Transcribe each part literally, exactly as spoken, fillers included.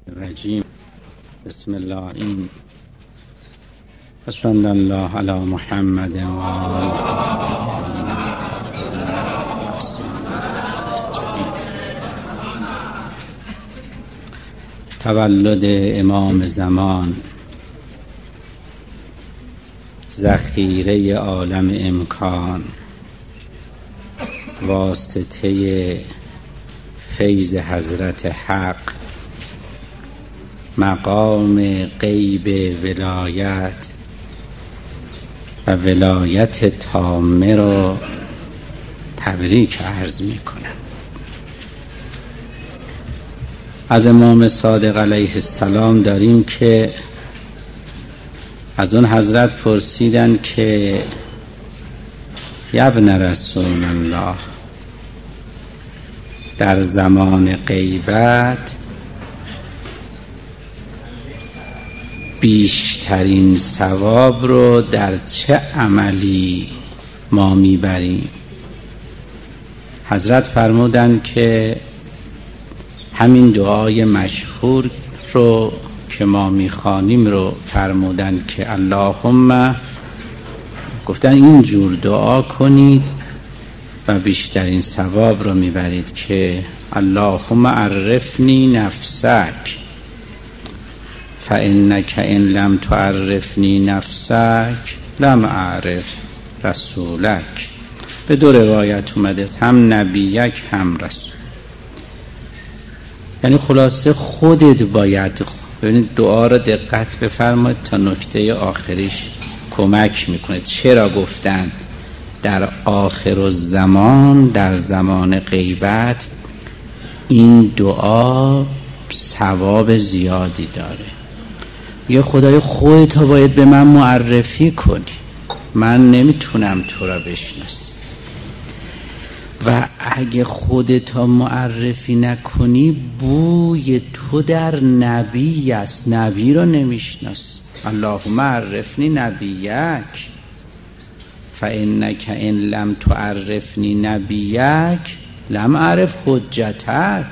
الرجیم. بسم الله. این صلی الله علی محمد و تولد امام زمان، ذخیره عالم امکان، واسطه فیض حضرت حق، مقام غیب ولایت و ولایت تامه را تبریک عرض می کنم. از امام صادق علیه السلام داریم که از اون حضرت پرسیدن که ابن رسول الله، در زمان غیبت بیشترین ثواب رو در چه عملی ما میبریم؟ حضرت فرمودن که همین دعای مشهور رو که ما میخوانیم رو فرمودن که اللهم، گفتن اینجور دعا کنید و بیشترین ثواب رو میبرید که اللهم عرفنی نفسک فانک ان لم تعرفنی نفسک لم اعرف رسولک. به دو روایت اومده، هم نبیک هم رسول. یعنی خلاصه خودت باید، ببینید دعا رو دقت بفرمایید تا نکته آخریش کمک میکنه. چرا گفتن در آخر الزمان، در زمان غیبت، این دعا ثواب زیادی داره؟ یه خدای خودت باید به من معرفی کنی، من نمیتونم تو را بشناسم. و اگه خودت معرفی نکنی، بوی تو در نبی است، نبی رو نمیشناس. اللهم عرفنی نبیک فانک ان لم تعرفنی نبیک لم اعرف حجتک.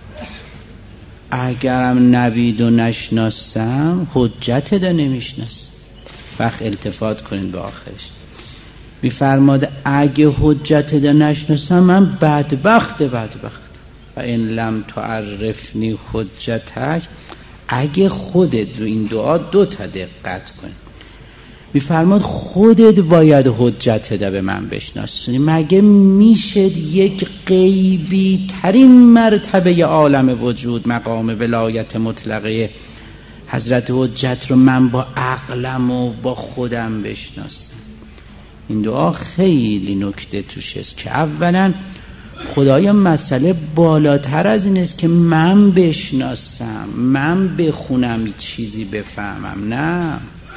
اگرم نبی رو نشناسم، حجت رو نمیشناسم. وقت التفات کنید به آخرش. میفرماده اگه حجت رو نشناسم، من بدبخت بدبخت. و ان لم تعرفنی حجتک، اگه خودت رو این دعا دو تا دقت کنید. میفرماد خودت باید حجت ده به من بشناسونی. مگه میشه یک غیبی ترین مرتبه عالم وجود، مقام ولایت مطلقه حضرت حجت رو من با عقلم و با خودم بشناسم؟ این دعا خیلی نکته توش است که اولا خدای مسئله بالاتر از این است که من بشناسم، من بخونم چیزی بفهمم. نه،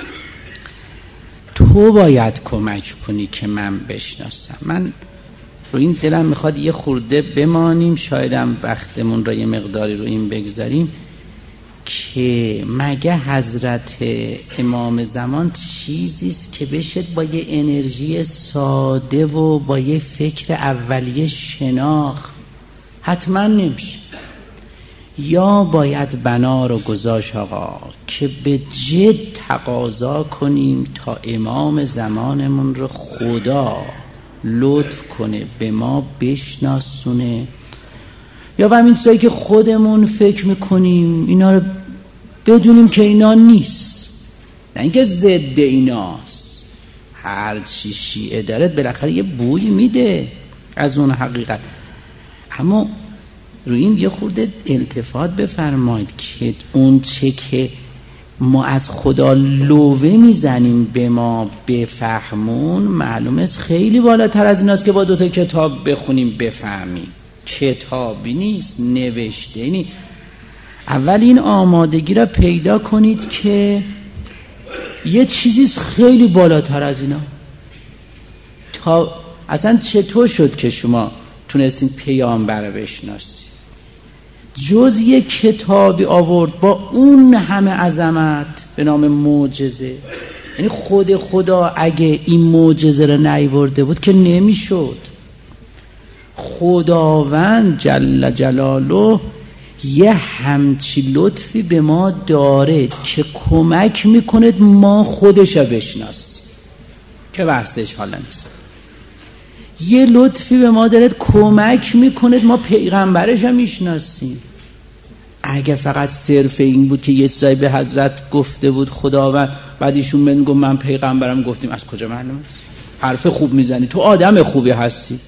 تو باید کمک کنی که من بشناسم. من رو این دلم میخواد یه خورده بمانیم، شایدم وقتمون رو یه مقداری رو این بگذاریم که مگه حضرت امام زمان چیزیست که بشه با یه انرژی ساده و با یه فکر اولیه شناخت؟ حتما نمیشه. یا باید بنا رو گذاشت آقا که به جد تقاضا کنیم تا امام زمانمون رو خدا لطف کنه به ما بشناسونه، یا همین چیزایی که خودمون فکر میکنیم اینا رو بدونیم که اینا نیست، نه اینکه ضد ایناست. هر چی شیعه داره بالاخره یه بوی میده از اون حقیقت. اما روی این یه خورده التفات بفرمایید که اون چه که ما از خدا لوه میزنیم به ما بفهمون، معلومه است خیلی بالاتر از این است که با دوتا کتاب بخونیم بفهمیم. کتابی نیست، نوشته نیست. اول این آمادگی را پیدا کنید که یه چیزی خیلی بالاتر از اینا. تا اصلا چطور شد که شما تونستین پیامبر رو بشناسید؟ جز یک کتابی آورد با اون همه عظمت به نام معجزه. یعنی خود خدا اگه این معجزه رو نیاورده بود که نمیشد. خداوند جل جلاله یه همچی لطفی به ما داره که کمک میکنه ما خودشو بشناسیم که بحثش حالا نیست. یه لطفی به ما داره کمک میکنه ما پیغمبرش هم میشناسیم. اگه فقط صرف این بود که یه چیزایی به حضرت گفته بود خداوند، بعد ایشون من گفت من پیغمبرم، گفتیم از کجا معلومه؟ حرف خوب میزنی، تو آدم خوبی هستی.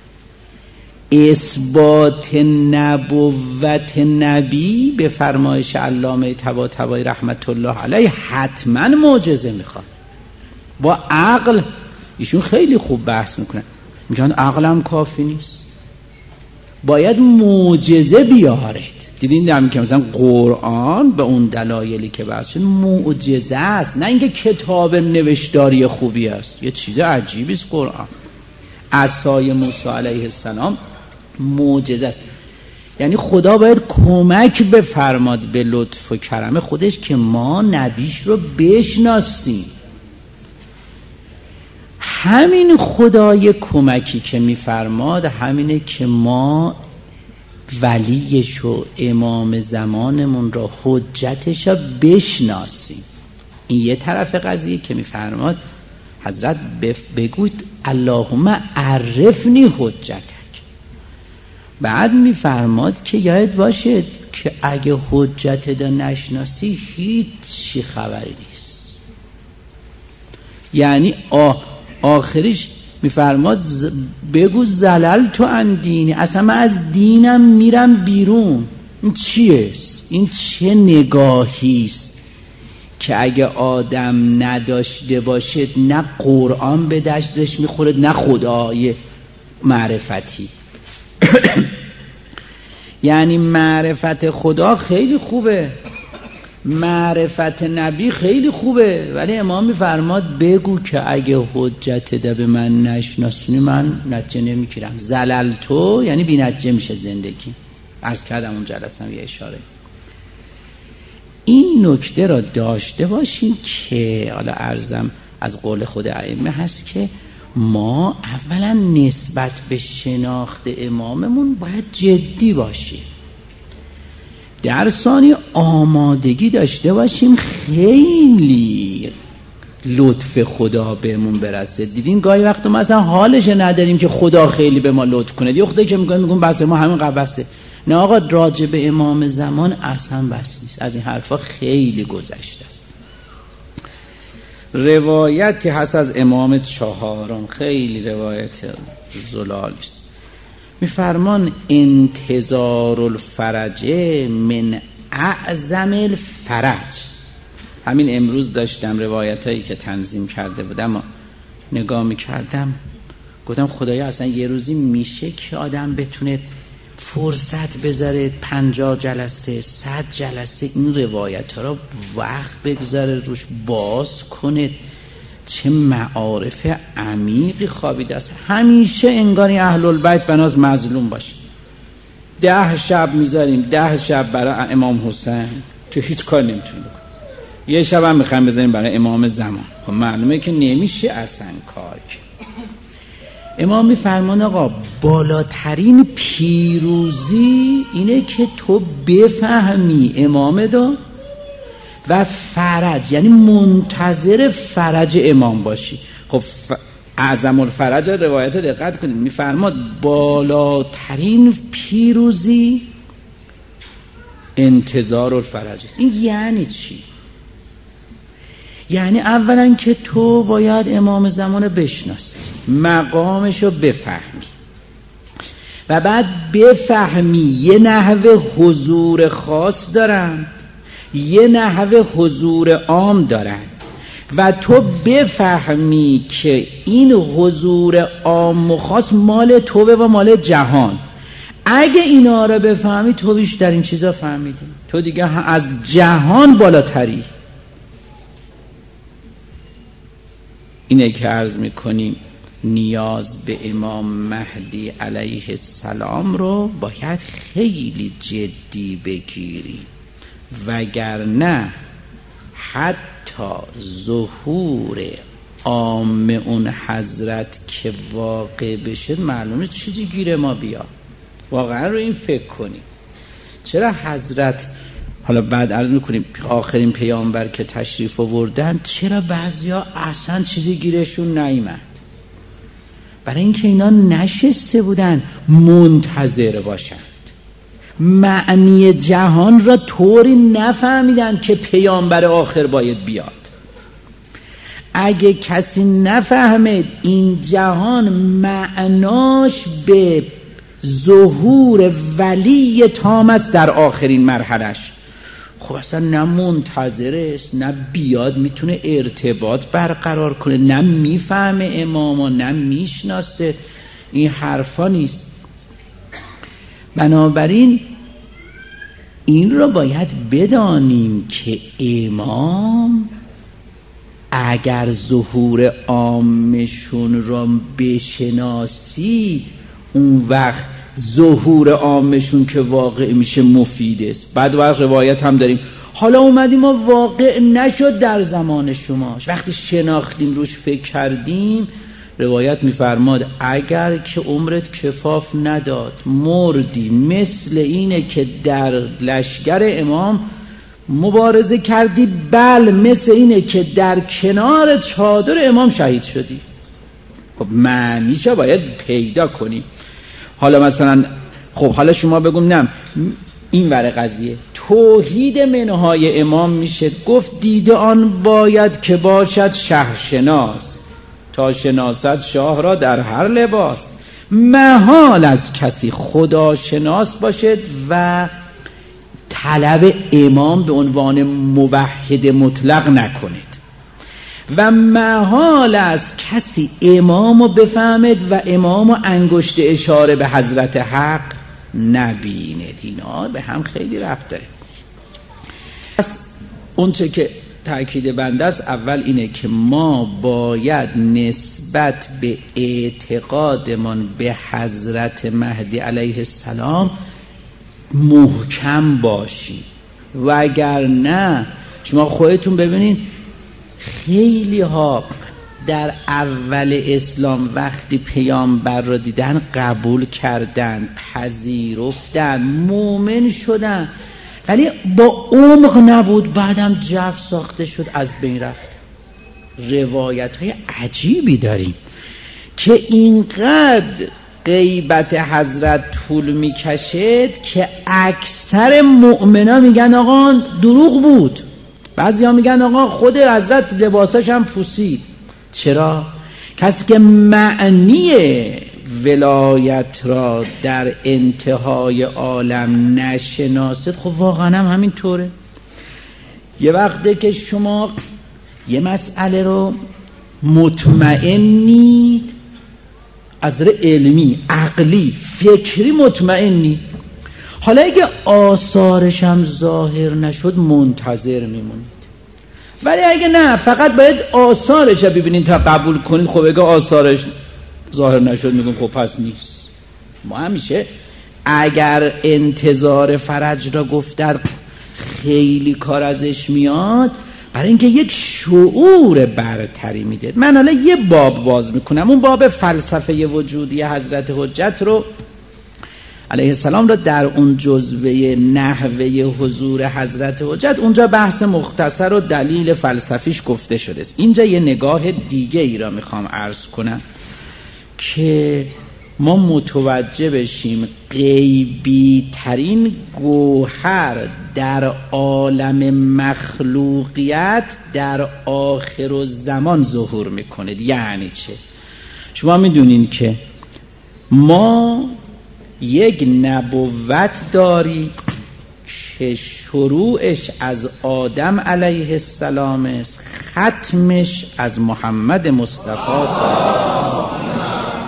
اثبات نبوت نبی به فرمایش علامه طباطبایی رحمت الله علیه حتما معجزه میخواد. با عقل ایشون خیلی خوب بحث میکنن، میگن عقلم کافی نیست، باید معجزه بیارید. دیدین دارم که مثلا قرآن به اون دلایلی که بحث شد معجزه است، نه اینکه کتاب نوشتاری خوبی است. یه چیز عجیبی است قرآن. عصای موسی علیه السلام معجزه است. یعنی خدا باید کمک بفرماد به لطف و کرم خودش که ما نبیش رو بشناسیم. همین خدای کمکی که میفرماد همینه که ما ولیش و امام زمانمون را حجتش را بشناسیم. این یه طرف قضیه که میفرماد حضرت بگوید اللهم عرفنی حجتک. بعد میفرماد که یاد باشه که اگه حجت دا نشناسی هیچی خبری نیست. یعنی آه آخرش میفرماد ز... بگو زلل تو ان دینی، اصلا من از دینم میرم بیرون. این چیست؟ این چه نگاهیست که اگه آدم نداشته باشه نه قرآن به دستش میخوره نه خدای معرفتی. یعنی معرفت خدا خیلی خوبه، معرفت نبی خیلی خوبه، ولی امام میفرماد بگو که اگه حجت ده به من نشناسونی من نتیجه نمیگیرم. زلل تو یعنی بی نتیجه میشه زندگی. عرض کردم اون جلسم یه اشاره. این نکته را داشته باشین که حالا عرضم از قول خود ائمه هست که ما اولا نسبت به شناخت اماممون باید جدی باشیم، در ثانی آمادگی داشته باشیم خیلی لطف خدا بهمون برسه. دیدین گاهی وقت ما اصلا حالش نداریم که خدا خیلی به ما لطف کنه، یه خدایی که میگن میگن بس ما همین قبل بسه. نه آقا، راجع به امام زمان اصلا بس نیست، از این حرفا خیلی گذشته است. روایتی هست از امام چهارم، خیلی روایت زلالی است. میفرمان انتظار الفرج من اعظم الفرج. همین امروز داشتم روایت هایی که تنظیم کرده بودم نگاه میکردم، گفتم خدایا اصلا یه روزی میشه که آدم بتونه فرصت بذاره پنجاه جلسه صد جلسه این روایت ها را وقت بگذاره روش باز کنه، چه معارف عمیقی خوابیده است. همیشه انگاری اهل البیت بناز مظلوم باشه. ده شب میذاریم، ده شب برای امام حسین که هیچ کار نمیتونه بکنه، یه شب هم میخوایم بذاریم برای امام زمان. خب معلومه که نمیشه اصلا کار که. امام میفرمان آقا بالاترین پیروزی اینه که تو بفهمی امام دا و فرج، یعنی منتظر فرج امام باشی. خب اعظم الفرج روایت دقت کنید، میفرماد بالاترین پیروزی انتظار الفرج است. این یعنی چی؟ یعنی اولا که تو باید امام زمان بشناسی، مقامشو بفهمی و بعد بفهمی یه نحوه حضور خاص دارن، یه نحوه حضور عام دارن و تو بفهمی که این حضور عام و خاص مال توه و مال جهان. اگه اینا رو بفهمی تو بیشتر این چیزا فهمیدی، تو دیگه از جهان بالاتری. اینه که عرض میکنیم نیاز به امام مهدی علیه السلام رو باید خیلی جدی بگیریم، وگرنه حتی ظهور عام اون حضرت که واقع بشه معلومه چیزی گیر ما بیا. واقعا رو این فکر کنیم. چرا حضرت حالا بعد عرض میکنیم آخرین پیامبر که تشریف آوردن چرا بعضیا اصلا چیزی گیرشون نیامد؟ برای اینکه اینا نشسته بودن منتظر باشند، معنی جهان را طوری نفهمیدن که پیامبر آخر باید بیاد. اگه کسی نفهمه این جهان معناش به ظهور ولی تام است در آخرین مرحلش، خب اصلا نه منتظر است، نه بیاد میتونه ارتباط برقرار کنه، نه میفهمه اماما، نه میشناسه. این حرفا نیست. بنابراین این رو باید بدانیم که امام اگر ظهور عامشون رو بشناسید، اون وقت ظهور عامشون که واقع میشه مفید است. بعد وقت روایت هم داریم حالا اومدیم ما واقع نشد در زمان شماش، وقتی شناختیم روش فکر کردیم، روایت میفرماد اگر که عمرت کفاف نداد مردی، مثل اینه که در لشگر امام مبارزه کردی، بل مثل اینه که در کنار چادر امام شهید شدی. خب معنیشو باید پیدا کنیم. حالا مثلا خب حالا شما بگم نه این ور قضیه توحید منهای امام میشه گفت دیده آن باید که باشد شهرشناس، تا شناسد شاه را در هر لباس. محال از کسی خدا شناس باشد و طلب امام به عنوان موحد مطلق نکند، و محال از کسی امامو بفهمد و امامو انگشت اشاره به حضرت حق نبیند. اینا به هم خیلی ربط داره. پس اون چه که تأکید بنده است اول اینه که ما باید نسبت به اعتقادمان به حضرت مهدی علیه السلام محکم باشیم، و اگر نه شما خودتون ببینید خیلی ها در اول اسلام وقتی پیامبر را دیدن قبول کردن، پذیرفتن، مومن شدن، ولی با عمق نبود، بعدم جو ساخته شد، از بین رفت. روایت های عجیبی داریم که اینقدر غیبت حضرت طول میکشد که اکثر مؤمنا میگن آقا دروغ بود، بعضی ها میگن آقا خود حضرت لباساش هم پوسید. چرا؟ کسی که معنی ولایت را در انتهای عالم نشناسد، خب واقعا هم همین طوره. یه وقته که شما یه مسئله رو مطمئنید، از نظر علمی، عقلی، فکری مطمئنید، حالا اگه آثارش هم ظاهر نشد منتظر میمونید. ولی اگه نه فقط باید آثارش رو ببینید تا قبول کنید، خب اگه آثارش ظاهر نشد میگم خب پس نیست. ما همیشه اگر انتظار فرج را گفتر خیلی کار ازش میاد، برای اینکه یک شعور برتری میده. من حالا یه باب باز میکنم، اون باب فلسفه وجودی حضرت حجت رو علیه السلام را در اون جزوه نحوه حضور حضرت حجت، اونجا بحث مختصر و دلیل فلسفیش گفته شده است. اینجا یه نگاه دیگه ای را میخوام عرض کنم که ما متوجه بشیم غیبی ترین گوهر در عالم مخلوقیت در آخر الزمان ظهور میکنه. یعنی چه؟ شما میدونین که ما یک نبوت داری که شروعش از آدم علیه السلام است، ختمش از محمد مصطفی صلی الله علیه و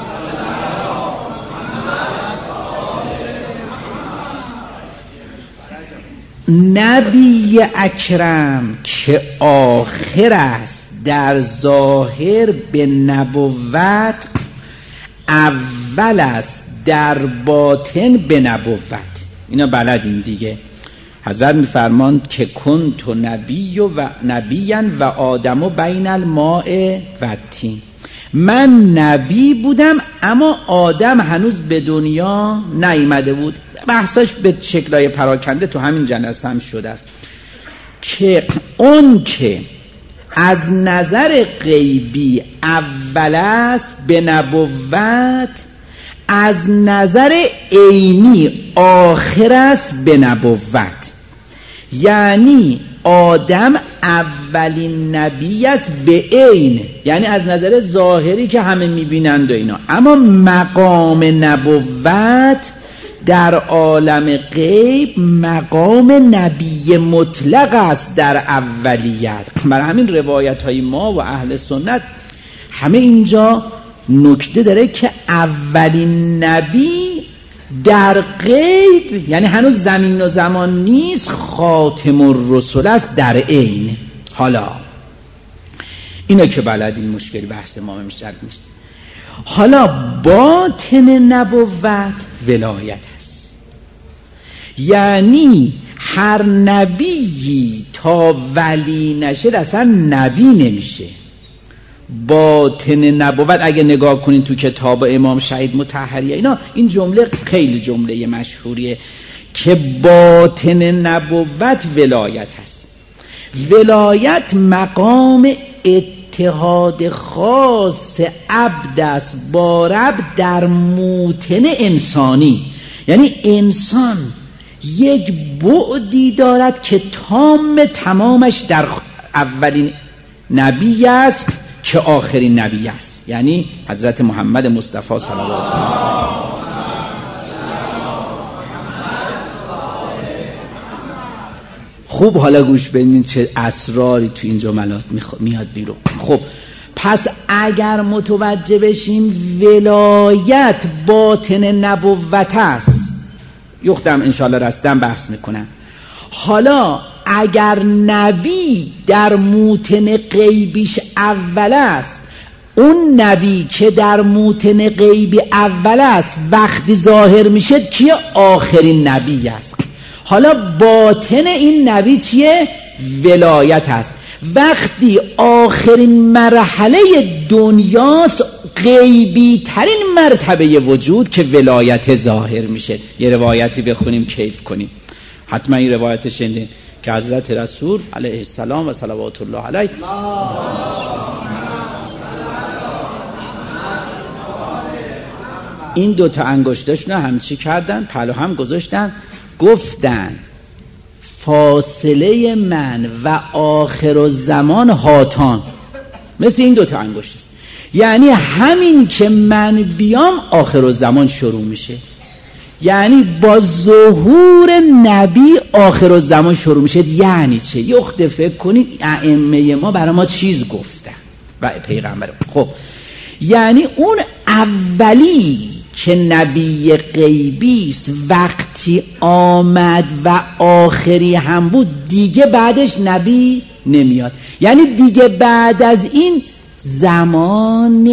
نبی اکرم که آخر است در ظاهر به نبوت، اول است در باطن به نبوت. اینا بلدین دیگه. حضرت میفرماند که کنت نبی و نبیان و آدم و بین الماء و الطین. من نبی بودم اما آدم هنوز به دنیا نیامده بود. بحثاش به شکلای پراکنده تو همین جلسه هم شده است که اون که از نظر غیبی اول است به نبوت، از نظر عینی آخر است به نبوت. یعنی آدم اولین نبی است به عین، یعنی از نظر ظاهری که همه میبینند و اینا، اما مقام نبوت در عالم غیب مقام نبی مطلق است در اولیت. برای همین روایت های ما و اهل سنت همه اینجا نکته داره که اولین نبی در غیب، یعنی هنوز زمین و زمان نیست، خاتم الرسل است در عین. حالا اینا که بلدین مشکلی بحث ما میشه نیست. حالا باطن نبوت ولایت است، یعنی هر نبیی تا ولی نشه اصلا نبی نمیشه. باطن نبوت اگه نگاه کنین تو کتاب امام شهید مطهری اینا، این جمله خیلی جمله مشهوریه که باطن نبوت ولایت است. ولایت مقام اتحاد خاص عبد است با رب در موطن انسانی، یعنی انسان یک بعدی دارد که تام تمامش در اولین نبی است که آخرین نبی است، یعنی حضرت محمد مصطفی صلی الله علیه و خوب حالا گوش بدین چه اسراری تو این جملات میاد بیرون. خب پس اگر متوجه بشیم ولایت باطن نبوت است، یختم انشاءالله رستم بحث میکنم. حالا اگر نبی در موطن غیبیش اول است، اون نبی که در موطن غیبی اول است وقتی ظاهر میشه کیه؟ آخرین نبی است. حالا باطن این نبی چیه؟ ولایت است. وقتی آخرین مرحله دنیاست، غیبی ترین مرتبه وجود که ولایت ظاهر میشه. یه روایتی بخونیم کیف کنیم، حتما این روایت شنیدین که حضرت رسول علیه السلام و صلوات الله علیه این دوتا انگشتاشون رو همچی کردن، پلو هم گذاشتن، گفتن فاصله من و آخر الزمان هاتان، مثل این دوتا انگشت است. یعنی همین که من بیام آخر الزمان شروع میشه، یعنی با ظهور نبی آخر الزمان شروع میشه. یعنی چه؟ یه وقت فکر کنید ائمه ما برای ما چیز گفتن و پیغمبر. خب یعنی اون اولی که نبی غیبی است وقتی آمد و آخری هم بود، دیگه بعدش نبی نمیاد. یعنی دیگه بعد از این زمان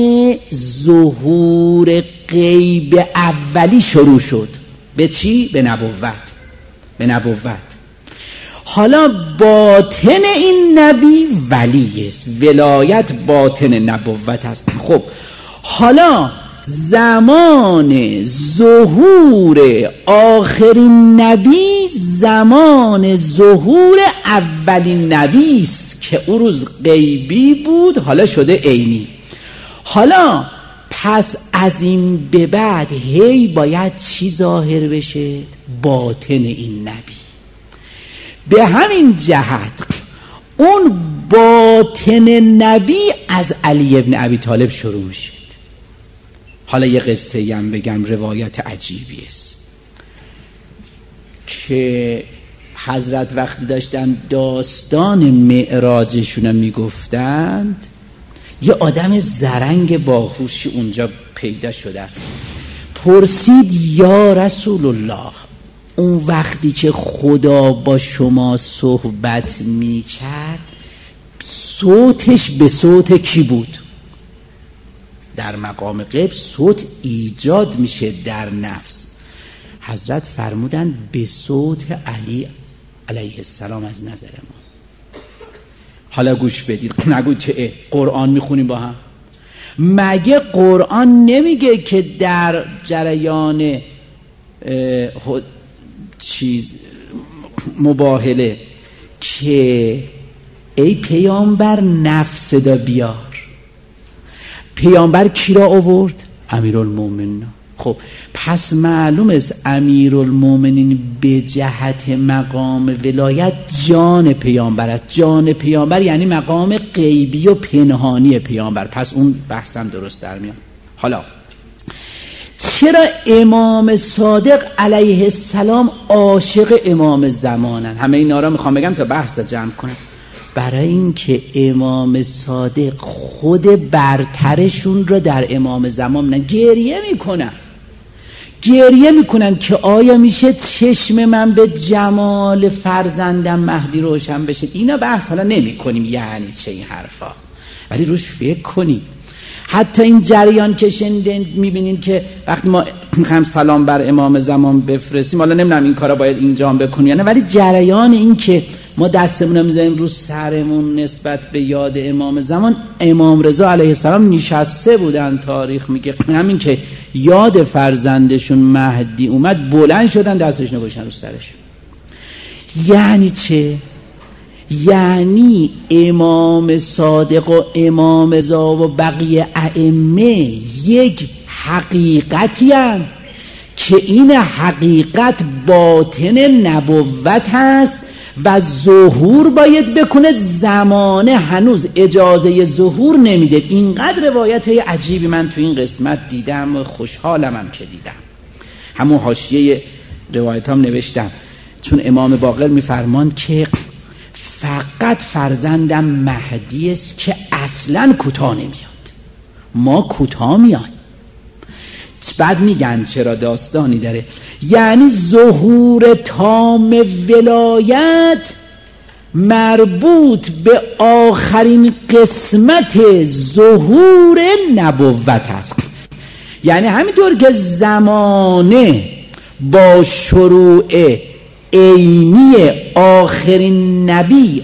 ظهور غیب اولی شروع شد. به چی؟ به نبوت. به نبوت. حالا باطن این نبی ولی است، ولایت باطن نبوت است. خب حالا زمان ظهور آخرین نبی زمان ظهور اولین نبی است که اون روز غیبی بود، حالا شده عینی. حالا پس از این به بعد هی باید چی ظاهر بشه؟ باطن این نبی. به همین جهت اون باطن نبی از علی ابن ابی طالب شروع میشه. حالا یه قصه هم بگم، روایت عجیبی است که حضرت وقتی داشتن داستان معراجشون رو میگفتند، یه آدم زرنگ باهوشی اونجا پیدا شده است. پرسید یا رسول الله، اون وقتی که خدا با شما صحبت میکرد صوتش به صوت کی بود؟ در مقام غیب صوت ایجاد میشه در نفس. حضرت فرمودن به صوت علی علیه السلام از نظر ما. حالا گوش بدید، نگو چه قرآن میخونیم با هم. مگه قرآن نمیگه که در جریان چیز مباهله که ای پیامبر نفس دا بیار؟ پیامبر کی را آورد؟ امیرالمومنین. خب پس معلوم است امیرالمومنین به جهت مقام ولایت جان پیامبر است. جان پیامبر یعنی مقام غیبی و پنهانی پیامبر. پس اون بحثم درست در میاد. حالا چرا امام صادق علیه السلام عاشق امام زمانن؟ همه اینا را میخوام بگم تا بحث جمع کنم. برای اینکه امام صادق خود برترشون رو در امام زمان نه گریه میکنن گریه میکنن که آیا میشه چشم من به جمال فرزندم مهدی روشن بشه. اینا بحث حالا نمی کنیم یعنی چه این حرفا، ولی روش فکر کنیم. حتی این جریان که شنیدین میبینین که وقتی ما هم سلام بر امام زمان بفرستیم، حالا نمیدونم این کارا باید اینجا هم بکنیم یعنی، ولی جریان این که ما دستمون رو میذاریم رو سرمون نسبت به یاد امام زمان، امام رضا علیه السلام نشسته بودن، تاریخ میگه همین که یاد فرزندشون مهدی اومد بلند شدن دستشون رو گذاشتن رو سرش. یعنی چه؟ یعنی امام صادق و امام رضا و بقیه ائمه یک حقیقتی هست که این حقیقت باطن نبوت هست و ظهور باید بکنه، زمانه هنوز اجازه ظهور نمیده. اینقدر روایت های عجیبی من تو این قسمت دیدم و خوشحالم هم که دیدم. همون حاشیه روایت هم نوشتم، چون امام باقر میفرمان که فقط فرزندم مهدی است که اصلا کوتاه نمیاد، ما کوتاه میاد. بعد میگن چرا، داستانی داره، یعنی ظهور تام ولایت مربوط به آخرین قسمت ظهور نبوت است. یعنی همینطور که زمانه با شروع عینی آخرین نبی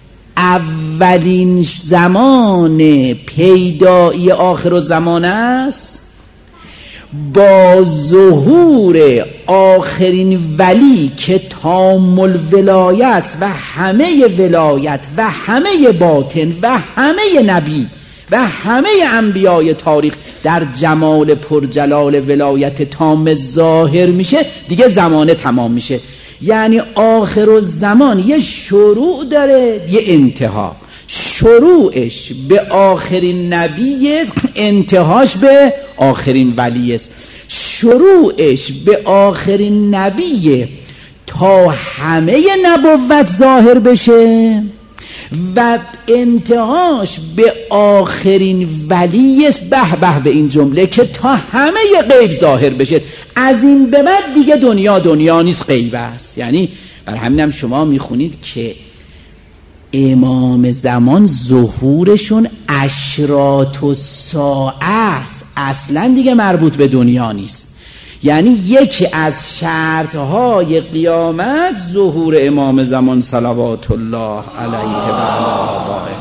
اولین زمان پیدایی آخر زمان است، با ظهور آخرین ولی که تام الولایت و همه ولایت و همه باطن و همه نبی و همه انبیای تاریخ در جمال پرجلال ولایت تام ظاهر میشه، دیگه زمانه تمام میشه. یعنی آخر الزمان یه شروع داره یه انتها، شروعش به آخرین نبی است، انتهاش به آخرین ولی است. شروعش به آخرین نبی تا همه نبوت ظاهر بشه و انتهاش به آخرین ولی است. به به به این جمله که تا همه غیب ظاهر بشه، از این به بعد دیگه دنیا دنیا نیست، غیب است. یعنی بر همینم شما میخونید که امام زمان ظهورشون اشراط الساعه است، اصلا دیگه مربوط به دنیا نیست. یعنی یکی از شرطهای قیامت ظهور امام زمان صلوات الله علیه و آله.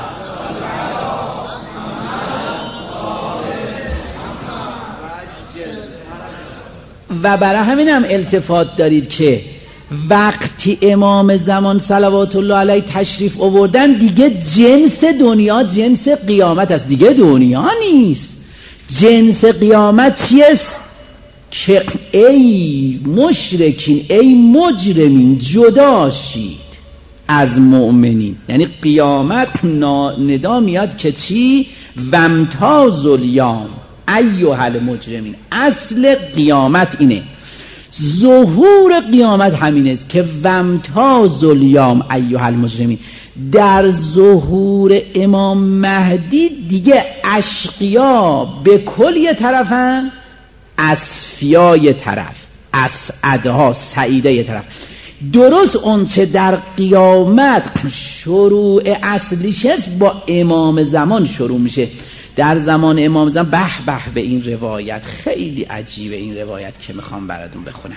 و برای همین هم التفات دارید که وقتی امام زمان صلوات الله علیه تشریف آوردن، دیگه جنس دنیا جنس قیامت است، دیگه دنیا نیست. جنس قیامت چیست؟ که ای مشرکین ای مجرمین جدا شید از مؤمنین. یعنی قیامت ندا میاد که چی؟ وامتاز الیوم ایها المجرمین. اصل قیامت اینه، ظهور قیامت همین است که وامتاز الیوم ایها المجرمین. در ظهور امام مهدی دیگه اشقیا به کل یه طرفن، اصفیا یه طرف، اسعدها سعیده یه طرف. درست اون چه در قیامت شروع اصلیش است با امام زمان شروع میشه. در زمان امام زمان به به به این روایت خیلی عجیبه، این روایت که میخوام براتون بخونم.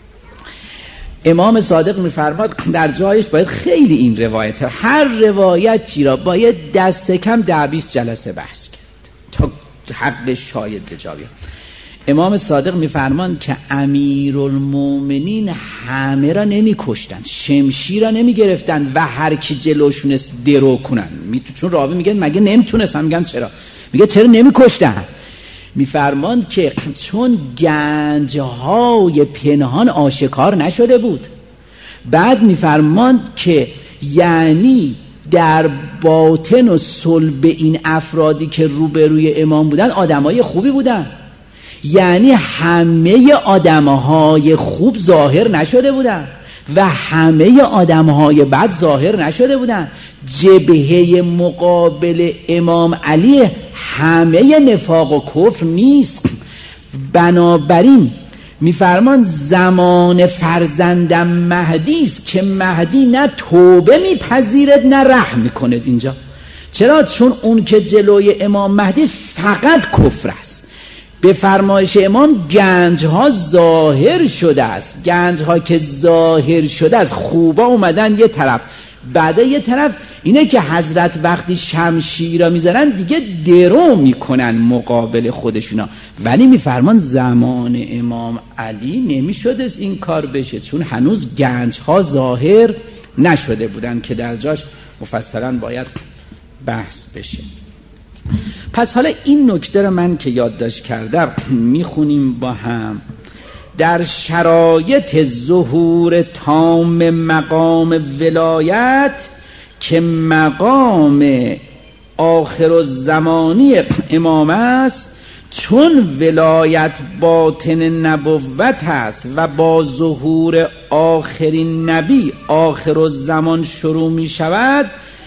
امام صادق میفرماد در جایش باید خیلی این روایت، هر روایتی را باید دست کم در بیست جلسه بحث کرد تا حق شاید به جا بیاد. امام صادق میفرمان که امیرالمومنین همه را نمی کشتن، شمشیر را نمی گرفتن و هر کی جلوشون است درو کنن. چون راوی میگه مگه نمیتونستن؟ میگن چرا؟ میگه چرا نمی کشتن؟ میفرمان که چون گنجهای پنهان آشکار نشده بود. بعد میفرمان که یعنی در باطن و صلب این افرادی که روبروی امام بودن آدمای خوبی بودن، یعنی همه آدمهای خوب ظاهر نشده بودن و همه آدمهای بد ظاهر نشده بودن. جبهه مقابل امام علی همه نفاق و کفر نیست. بنابراین میفرمان زمان فرزندم مهدی است که مهدی نه توبه میپذیرد نه رحم میکند. اینجا چرا؟ چون اون که جلوی امام مهدی است فقط کفر است. به فرمایش امام گنجها ظاهر شده است. گنجها که ظاهر شده است خوبا اومدن یه طرف، بعد یه طرف اینه که حضرت وقتی شمشیر را میذارن دیگه درو میکنن مقابل خودشونا. ولی میفرمان زمان امام علی نمیشده این کار بشه، چون هنوز گنجها ظاهر نشده بودن که در جاش مفصلا باید بحث بشه. پس حالا این نکته رو من که یادداشت کردم میخونیم با هم. در شرایط ظهور تام مقام ولایت که مقام آخر الزمانی امام است، چون ولایت باطن نبوت است و با ظهور آخرین نبی آخر الزمان شروع می شود،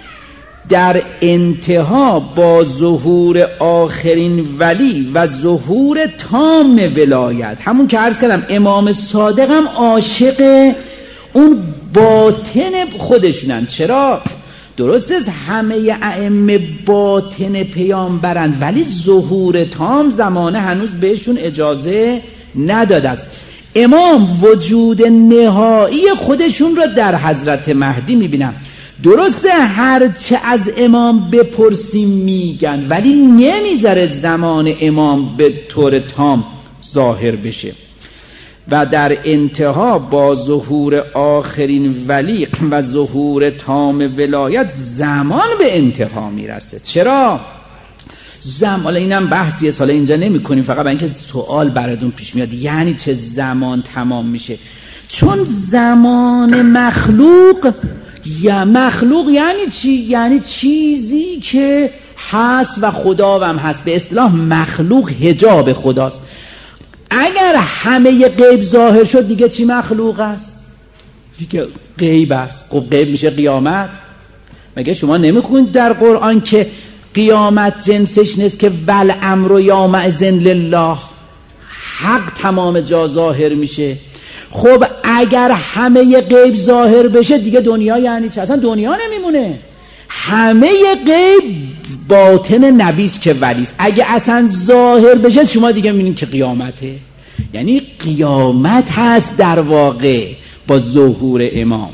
در انتها با ظهور آخرین ولی و ظهور تام ولایت، همون که عرض کردم امام صادق هم عاشق اون باطن خودشونن. چرا؟ درست است همه ائمه باطن پیامبرند، ولی ظهور تام زمانه هنوز بهشون اجازه نداده است. امام وجود نهایی خودشون را در حضرت مهدی میبینن. درسته هرچه از امام بپرسیم میگن، ولی نمیذاره زمان امام به طور تام ظاهر بشه. و در انتها با ظهور آخرین ولی و ظهور تام ولایت زمان به انتها میرسه. چرا؟ زمان، حالا اینم بحثیه، سالا اینجا نمی کنیم، فقط برای اینکه سوال براتون پیش میاد یعنی چه زمان تمام میشه. چون زمان مخلوق، یا مخلوق یعنی چی؟ یعنی چیزی که هست و خدا هم هست. به اصطلاح مخلوق حجاب خداست. اگر همه غیب ظاهر شد دیگه چی مخلوق است؟ دیگه غیب است. خب غیب میشه قیامت. مگه شما نمیخونید در قرآن که قیامت جنسش نیست که ول امر یومئذ لله، حق تمام جا ظاهر میشه. خب اگر همه غیب ظاهر بشه دیگه دنیا یعنی چه؟ اصلا دنیا نمیمونه. همه غیب باطن نبیست که ولیست. اگه اصلا ظاهر بشه شما دیگه میبینید که قیامته. یعنی قیامت هست در واقع با ظهور امام.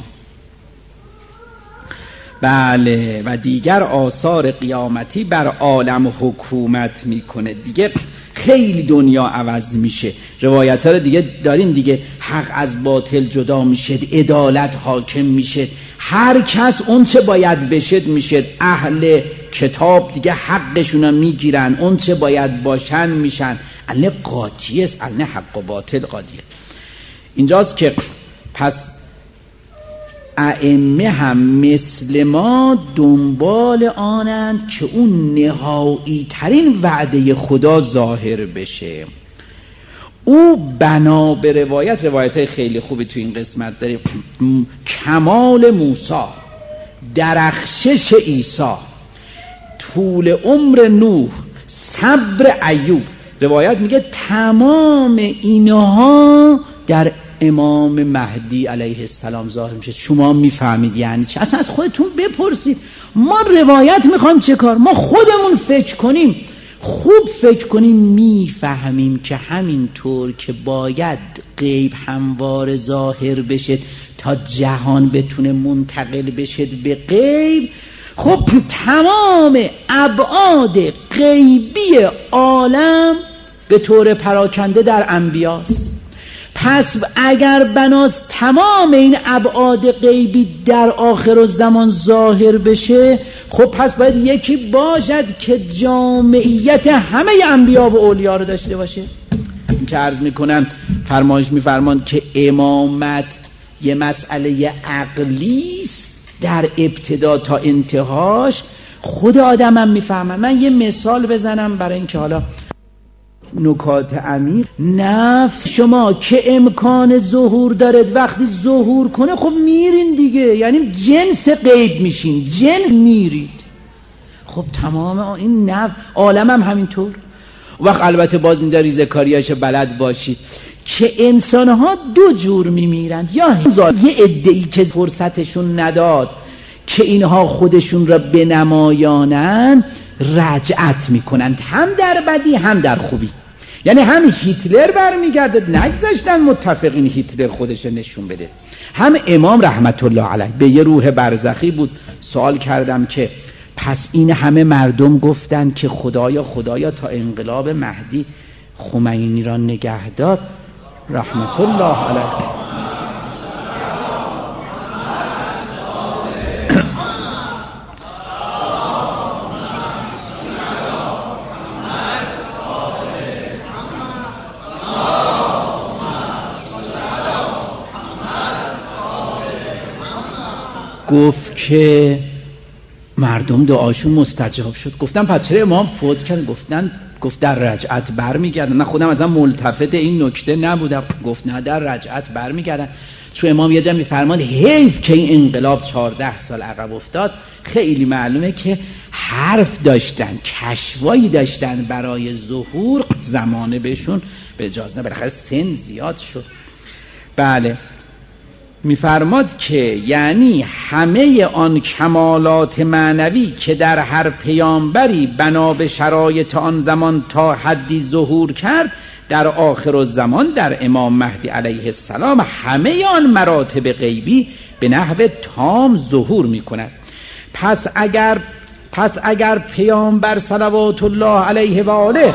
بله، و دیگر آثار قیامتی بر عالم حکومت میکنه. دیگه خیلی دنیا عوض میشه. روایت ها رو دیگه داریم دیگه، حق از باطل جدا میشه، عدالت حاکم میشه، هر کس اون چه باید بشه میشه. اهل کتاب دیگه حقشون رو میگیرن، اون چه باید باشن میشن. الان قاطی است، الان حق و باطل قاطیه. اینجاست که پس ائمه هم مثل ما دنبال آنند که اون نهایی ترین وعده خدا ظاهر بشه. او بنا به روایت، روایت های خیلی خوبی تو این قسمت داریم، کمال موسی، درخشش عیسی، طول عمر نوح، صبر ایوب. روایت میگه تمام اینها در امام مهدی علیه السلام ظاهر میشه. شما میفهمید یعنی چه؟ اصلا از خودتون بپرسید. ما روایت میخوایم چه کار؟ ما خودمون فکر کنیم، خوب فکر کنیم، میفهمیم که همین طور که باید غیب هموار ظاهر بشه تا جهان بتونه منتقل بشه به غیب، خب تمام ابعاد غیبی عالم به طور پراکنده در انبیاست. پس اگر بناس تمام این ابعاد غیبی در آخر الزمان ظاهر بشه، خب پس باید یکی باشد که جامعیت همه انبیا و اولیا رو داشته باشه. که عرض میکنن فرمایش میفرمان که امامت یه مسئله عقلیست در ابتدا تا انتهاش، خود آدم هم میفهمن. من یه مثال بزنم برای اینکه حالا نکات عمیق. نفس شما که امکان ظهور دارد وقتی ظهور کنه خب میرین دیگه، یعنی جنس غیب میشین، جنس میرید. خب تمام این نفس عالم هم همینطور. وقت البته باز اینجا ریزکاریاش بلد باشید که انسانها دو جور میمیرند، یا یه عده‌ای که فرصتشون نداد که اینها خودشون را بنمایانن رجعت میکنند، هم در بدی هم در خوبی. یعنی هم هیتلر برمیگرده، نگذاشتن متفقین هیتلر خودش نشون بده، هم امام رحمت الله علیه. به یه روح برزخی بود سوال کردم که پس این همه مردم گفتن که خدایا خدایا تا انقلاب مهدی خمینی را نگه دار رحمت الله علیه. گفت که مردم دعاشون مستجاب شد. گفتم پس چرا امام فوت کرد؟ گفتن گفت در رجعت برمیگردن. من خودم ازم ملتفت این نکته نبودم. گفت نه در رجعت برمیگردن. چون امام یه جا میفرماد حیف که این انقلاب چهارده سال عقب افتاد. خیلی معلومه که حرف داشتن، کشفایی داشتن برای ظهور، زمانه بهشون به اجازه نه، بالاخره سن زیاد شد. بله میفرماد که یعنی همه آن کمالات معنوی که در هر پیامبری بنا به شرایط آن زمان تا حدی ظهور کرد، در آخر الزمان در امام مهدی علیه السلام همه آن مراتب غیبی به نحو تام ظهور میکند. پس اگر پس اگر پیامبر صلوات الله علیه و آله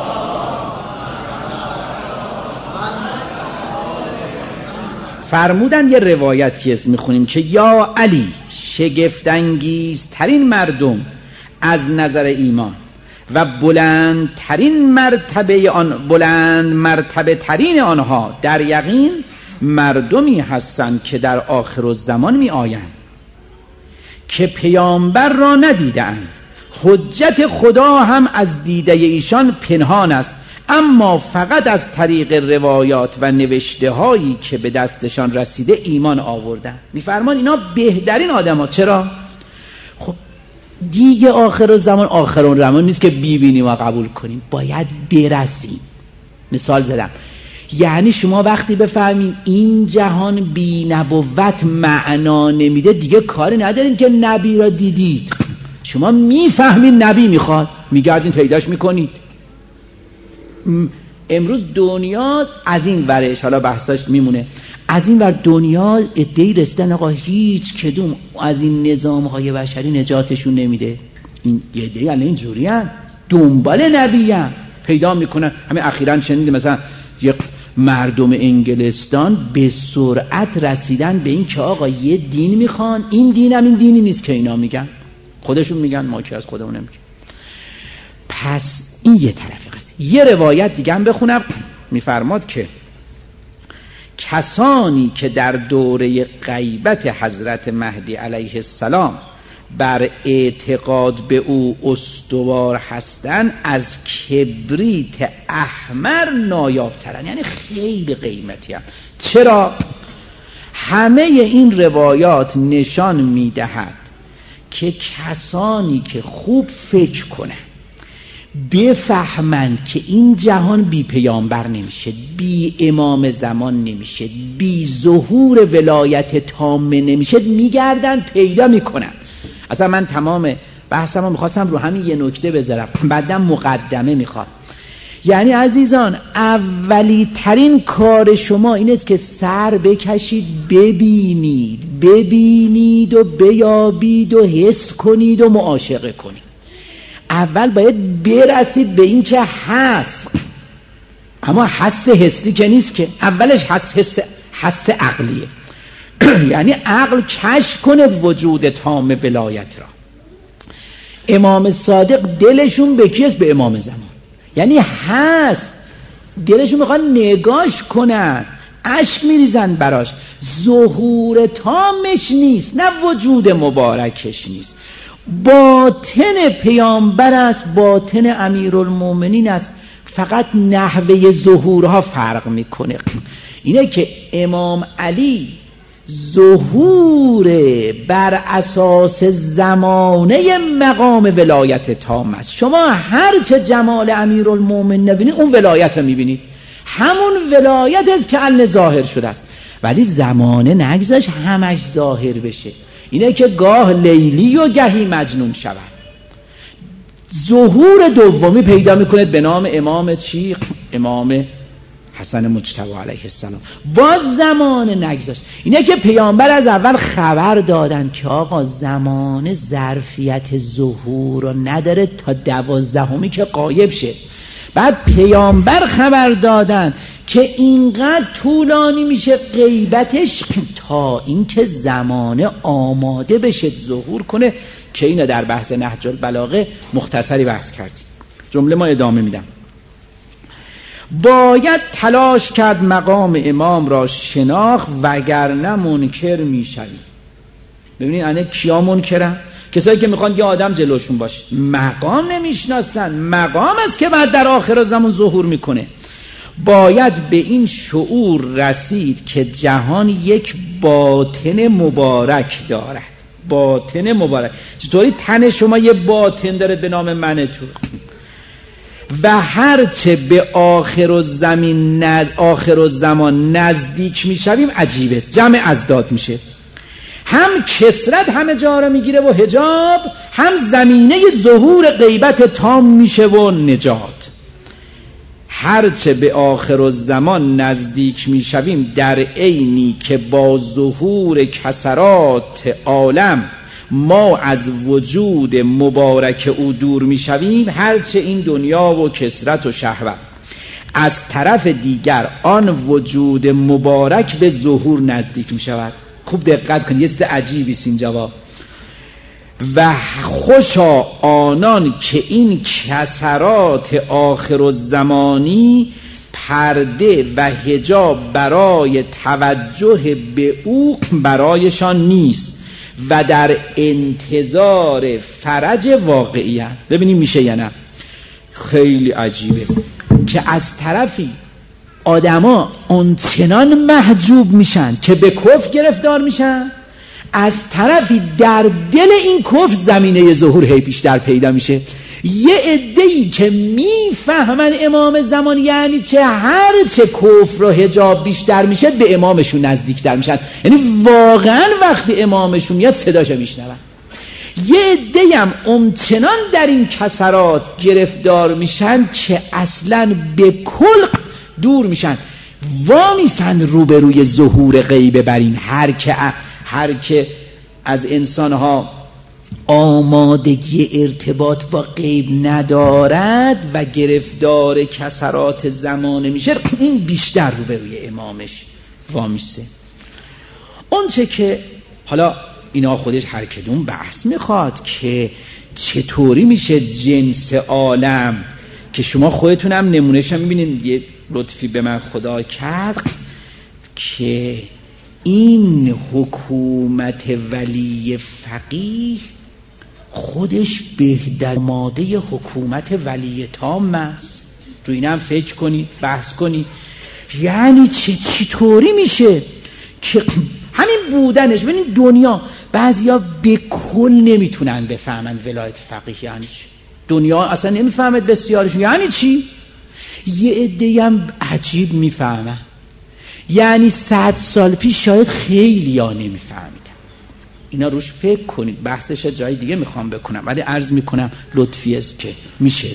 فرمودن، یه روایتی است میخونیم که یا علی شگفت‌انگیزترین مردم از نظر ایمان و بلندترین مرتبه آن بلند مرتبه ترین آنها در یقین مردمی هستند که در آخر الزمان می آیند که پیامبر را ندیدند. حجت خدا هم از دیده ایشان پنهان است، اما فقط از طریق روایات و نوشته هایی که به دستشان رسیده ایمان آوردن. میفرمان اینا بهترین آدم ها. چرا؟ خب دیگه آخر الزمان آخر الزمان نیست که بیبینیم و قبول کنیم، باید برسیم. مثال زدم، یعنی شما وقتی بفهمین این جهان بی نبوت معنا نمیده، دیگه کاری ندارین که نبی را دیدید. شما میفهمین نبی میخواد، میگردین پیداش میکنید. امروز دنیا از این ورش، حالا بحثاش میمونه، از این ور دنیا ادعی رسیدن آقا هیچ کدوم از این نظامهای بشری نجاتشون نمیده. این ادعی الان اینجوری ان دنبال نبی ان پیدا میکنن. همین اخیراً شنیدیم مثلا یک مردم انگلستان به سرعت رسیدن به این که آقا یه دین میخوان، این دین هم این دینی نیست که اینا میگن، خودشون میگن، ما که از خودمون نمیگیم. پس این یه طرف قضیه. یه روایت دیگه هم بخونم، میفرماد که کسانی که در دوره غیبت حضرت مهدی علیه السلام بر اعتقاد به او استوار هستند از کبریت احمر نایابترن، یعنی خیلی قیمتی هم. چرا؟ همه این روایات نشان میدهد که کسانی که خوب فکر کنن، بفهمند که این جهان بی پیامبر نمیشه، بی امام زمان نمیشه، بی ظهور ولایت تامه نمیشه، میگردن پیدا میکنن. اصلا من تمام بحثمو میخواستم رو همین یه نکته بذارم، بعدم مقدمه میخوام یعنی عزیزان اولی ترین کار شما این است که سر بکشید، ببینید ببینید و بیابید و حس کنید و معاشقه کنید. اول باید برسید به این که هست، اما حس حسی که نیست، که اولش حس حس حس عقلیه. یعنی عقل کشف کنه وجود تام ولایت را. امام صادق دلشون به کیست؟ به امام زمان. یعنی هست، دلشون میخوان نگاش کنن، اشک میریزن براش. ظهور تامش نیست، نه وجود مبارکش نیست. باطن پیامبر است، باطن امیرالمومنین است، فقط نحوه ظهورها فرق میکنه. اینه که امام علی ظهور بر اساس زمانه مقام ولایت تام است. شما هر چه جمال امیرالمومنین نبینید اون ولایت رو میبینید، همون ولایت است که ال ظاهر شده است، ولی زمانه نگذاش همش ظاهر بشه. اینه که گاه لیلی و گهی مجنون شود. ظهور دومی پیدا میکنید به نام امام چی؟ امام حسن مجتبی علیه السلام. باز زمان نگذاش. اینه که پیامبر از اول خبر دادن که آقا زمان ظرفیت ظهور رو نداره تا دوازدهمی که غایب شه. بعد پیامبر خبر دادن که اینقدر طولانی میشه غیبتش تا اینکه زمانه آماده بشه ظهور کنه، که اینو در بحث نهج البلاغه مختصری بحث کردیم. جمله ما ادامه میدم. باید تلاش کرد مقام امام را شناخت وگرنه منکر میشوی. ببینید الان کیا منکرن؟ کسایی که میخوان یه آدم جلوشون باشه، مقام نمیشناسن. مقام است که بعد در آخر زمان ظهور میکنه. باید به این شعور رسید که جهان یک باطن مبارک دارد. باطن مبارک چطوری؟ تن شما یه باطن داره به نام من تو، و هرچه به آخر الزمان نز... آخر الزمان نزدیک میشویم عجیب است، جمع ازداد میشه. هم کثرت همه جا رو میگیره و حجاب، هم زمینه ظهور غیبت تام میشه و نجات. هرچه به آخر الزمان نزدیک میشویم در عینی که با ظهور کثرات عالم ما از وجود مبارک او دور میشویم، هرچه این دنیا و کثرت و شهوت از طرف دیگر آن وجود مبارک به ظهور نزدیک میشود. خوب دقت کنید، یه چیز عجیبی است اینجا. و خوشا آنان که این کثرات آخر الزمانی پرده و حجاب برای توجه به او برایشان نیست و در انتظار فرج واقعی هست. ببینیم میشه یا نه. خیلی عجیبه که از طرفی آدما آنچنان محجوب میشن که به کفر گرفتار میشن، از طرفی در دل این کفر زمینه ظهور هی بیشتر پیدا میشه. یه عده‌ای که میفهمن امام زمان یعنی چه، هر چه کفر و حجاب بیشتر میشه به امامشون نزدیکتر میشن. یعنی واقعا وقتی امامشون میاد صداشو میشنون. یه عده‌ای هم اونچنان در این کثرات گرفتار میشن که اصلا به کل دور میشن، وامیسن روبروی ظهور غیب بر این. هر که هر که از انسانها آمادگی ارتباط با غیب ندارد و گرفتار کثرات زمانه میشه، این بیشتر رو به روی امامش وامیسه. اون چه که حالا اینا خودش هر کدوم بحث میخواد که چطوری میشه جنس عالم، که شما خودتون هم نمونهش هم میبینید. یه لطفی به من خدا کرد که این حکومت ولی فقیه خودش بهتر ماده حکومت ولی تام است. رو اینم فکر کنید، بحث کنید. یعنی چه چطوری میشه که همین بودنش، ببینید دنیا بعضیا به کل نمیتونن بفهمن ولایت فقیه یعنی چی. دنیا اصلا نمیفهمد بسیارشون یعنی چی. یه عده‌ای هم عجیب میفهمن. یعنی صد سال پیش شاید خیلی ها نمیفهمیدن. اینا روش فکر کنید. بحثش جای دیگه میخوام بکنم ولی عرض میکنم لطفی است که میشه.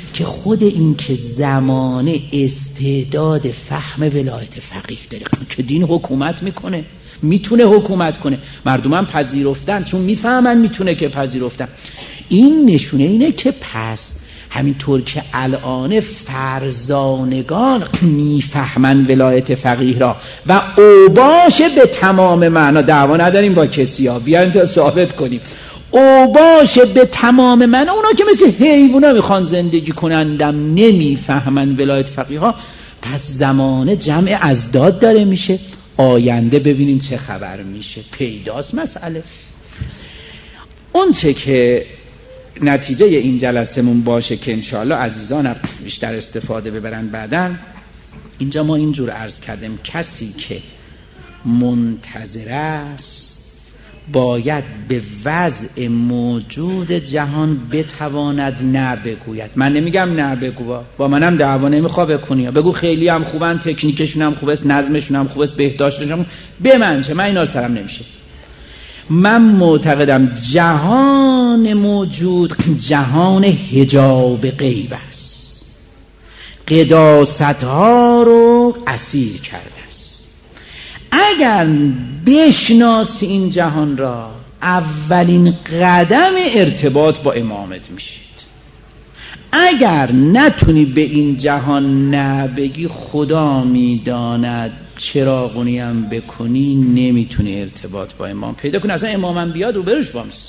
که خود این که زمانه استعداد فهم ولایت فقیه داره که دین حکومت میکنه، میتونه حکومت کنه، مردم هم پذیرفتن چون میفهمن میتونه که پذیرفتن. این نشونه اینه که پس همینطور که الان فرزانگان میفهمن ولایت فقیه را و اوباش به تمام معنا، دعوا نداریم با کسی ها، بیاین تا ثابت کنیم اوباش به تمام معنا، اونا که مثل حیوونا میخوان زندگی کنندم نمیفهمن ولایت فقیه ها، پس زمانه جمع ازداد داره میشه. آینده ببینیم چه خبر میشه، پیداست مسئله. اون چه که نتیجه این جلسمون باشه که انشاءالله عزیزان بیشتر استفاده ببرن بعداً، اینجا ما اینجور عرض کردیم کسی که منتظر است باید به وضع موجود جهان بتواند نه بگوید. من نمیگم نه بگو، با منم دعوا نمیخواه بکنی، بگو خیلی هم خوبن، تکنیکشون هم خوبه، نظمشون هم خوبه، بهداشتشون هم به من چه، من اینا سرم نمیشه. من معتقدم جهان موجود جهان حجاب غیب است، قداست ها رو اسیر کرده است. اگر بشناسی این جهان را، اولین قدم ارتباط با امامت میشید. اگر نتونی به این جهان نه بگی، خدا میداند چراغونی هم بکنی نمیتونی ارتباط با امام پیدا کنی. اصلا امامم بیاد رو بروش وامیسی.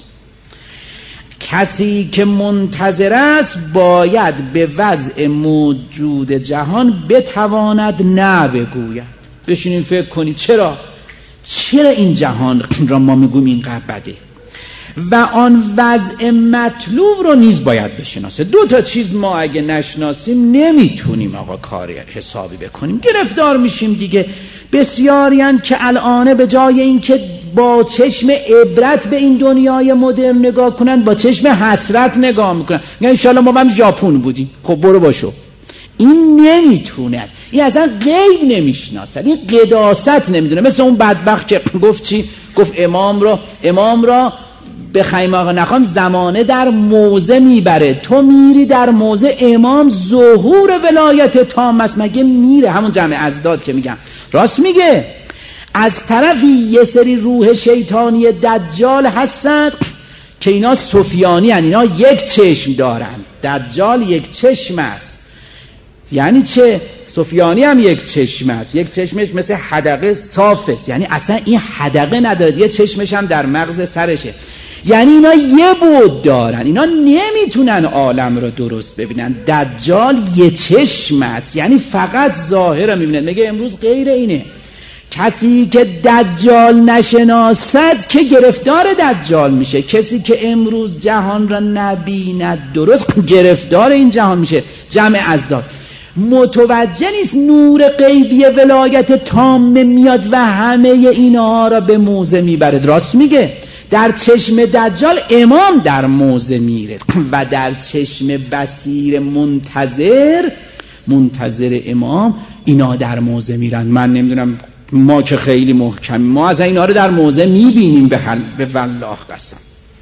کسی که منتظر است باید به وضع موجود جهان بتواند نه بگوید. بشینیم فکر کنیم چرا چرا این جهان را ما میگویم اینقدر بده و آن وضع مطلوب رو نیز باید بشناسه. دو تا چیز ما اگه نشناسیم نمیتونیم آقا کاری حسابی بکنیم، گرفتار میشیم دیگه. بسیاریان که الان به جای این که با چشم عبرت به این دنیای مدرن نگاه کنن، با چشم حسرت نگاه میکنن، میگن انشالله ما هم ژاپن بودیم. خب برو باشو. این نمیتونه، این اصلا غیب نمیشناسه، این قداست نمیدونه. مثل اون بدبخت که گفت چی؟ گفت امام را امام را به خیماق نخوام زمانه در موزه میبره، تو میری در موزه امام ظهور ولایت تام است. مگه میره؟ همون جمع ازداد که میگم راست میگه. از طرفی یه سری روح شیطانی دجال هستند که اینا سفیانی هستند، اینا یک چشم دارن. دجال یک چشم است. یعنی چه؟ سفیانی هم یک چشم است، یک چشمش مثل حدقه صاف است، یعنی اصلا این حدقه نداره، یه چشمش هم در مغز سرشه. یعنی اینا یه بود دارن، اینا نمیتونن عالم رو درست ببینن. دجال یه چشم است، یعنی فقط ظاهر رو میبینن. میگه امروز غیر اینه. کسی که دجال نشناسد که گرفتار دجال میشه. کسی که امروز جهان را نبیند درست گرفتار این جهان میشه. جمع ازداد متوجه نیست نور غیبی ولایت تامه میاد و همه اینها را به موزه میبره. راست میگه. در چشم دجال امام در موزه میره و در چشم بصیر منتظر منتظر امام اینا در موزه میرن. من نمیدونم، ما که خیلی محکمیم، ما از اینا رو در موزه میبینیم. به, حل... به والله قسم.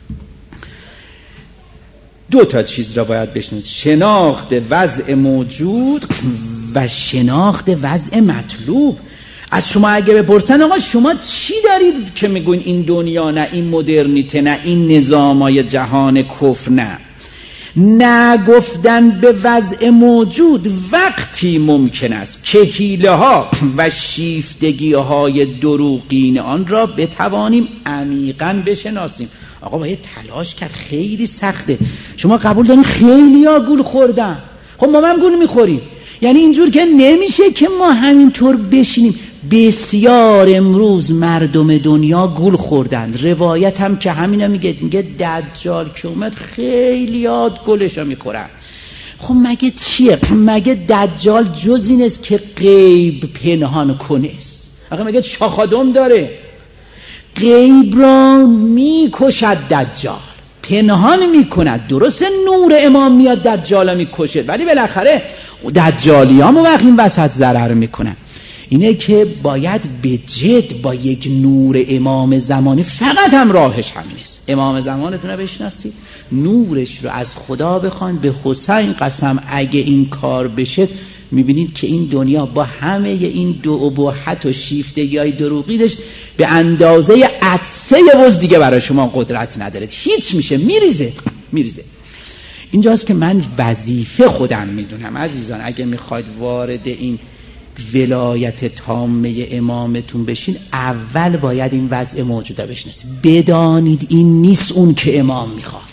دو تا چیز را باید بشناسید: شناخت وضع موجود و شناخت وضع مطلوب. از شما اگه بپرسن آقا شما چی دارید که میگوین این دنیا نه، این مدرنیته نه، این نظامای جهان کفر نه، نه گفتن به وضع موجود وقتی ممکن است که حیله ها و شیفتگی های دروغین آن را بتوانیم عمیقاً بشناسیم. آقا باید تلاش کرد، خیلی سخته. شما قبول دارین خیلی ها گول خوردن، خب ما هم گول میخوریم. یعنی اینجور که نمیشه که ما همینطور بشینیم. بسیار امروز مردم دنیا گول خوردن. روایت هم که همینا میگه، میگه دجال که اومد خیلی یاد گلشا میخورن. خب مگه چیه؟ مگه دجال جز این است که غیب پنهان کنه است؟ آقا مگه شاخادم داره؟ غیب را میکشد دجال، پنهان میکند. درسته نور امام میاد دجال میکشه، ولی بالاخره دجالی ها موقع این وسط ضرر میکنن. اینه که باید به جد با یک نور امام زمانی، فقط هم راهش همین است. امام زمانتون رو بشناسید، نورش رو از خدا بخوان. به حسین قسم اگه این کار بشه میبینید که این دنیا با همه این دو اباحت و شیفتگی های دروغینش به اندازه عطسه بز دیگه برای شما قدرت نداره، هیچ میشه، میریزه میریزه. اینجاست که من وظیفه خودم میدونم عزیزان، اگه میخواید وارد این ولایت تامه امامتون بشین، اول باید این وضع موجوده بشناسید. بدانید این نیست اون که امام میخواد،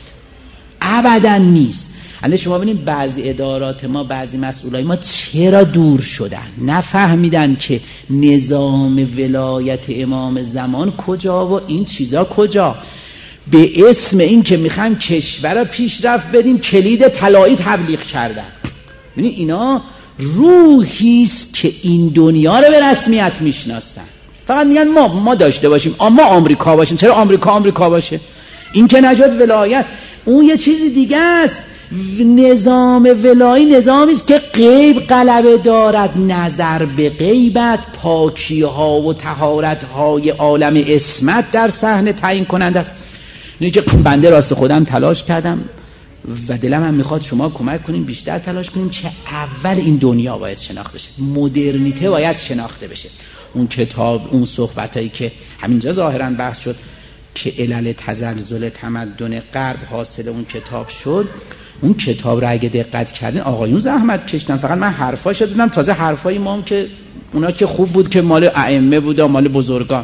ابدا نیست. الان شما ببینید بعضی ادارات ما، بعضی مسئولای ما چرا دور شدن؟ نفهمیدن که نظام ولایت امام زمان کجا و این چیزا کجا. به اسم این که میخوایم کشور را پیشرفت بدیم کلید طلایی تبلیغ کردن. ببینید اینا روحیست که این دنیا رو به رسمیت میشناسن. فقط میگن ما ما داشته باشیم، اما آمریکا باشیم. چرا آمریکا آمریکا باشه؟ این که نجات ولایت، اون یه چیزی دیگه است. نظام ولایی نظامی است که غیب غلبه دارد، نظر به غیب است، پاکی ها و طهارت های عالم اسمت در صحنه تعیین کننده است. اینه که بنده راست خودم تلاش کردم و دلم هم میخواد شما کمک کنیم، بیشتر تلاش کنیم که اول این دنیا باید شناخته بشه، مدرنیته باید شناخته بشه. اون کتاب، اون صحبتایی که همینجا ظاهرا بحث شد که علل تزلزل تمدن غرب حاصل اون کتاب شد، اون کتاب را اگه دقت کردین آقایون زحمت کشتن، فقط من حرفاشو دیدم. تازه حرفای ما هم که اونا که خوب بود که مال ائمه بود و مال بزرگان.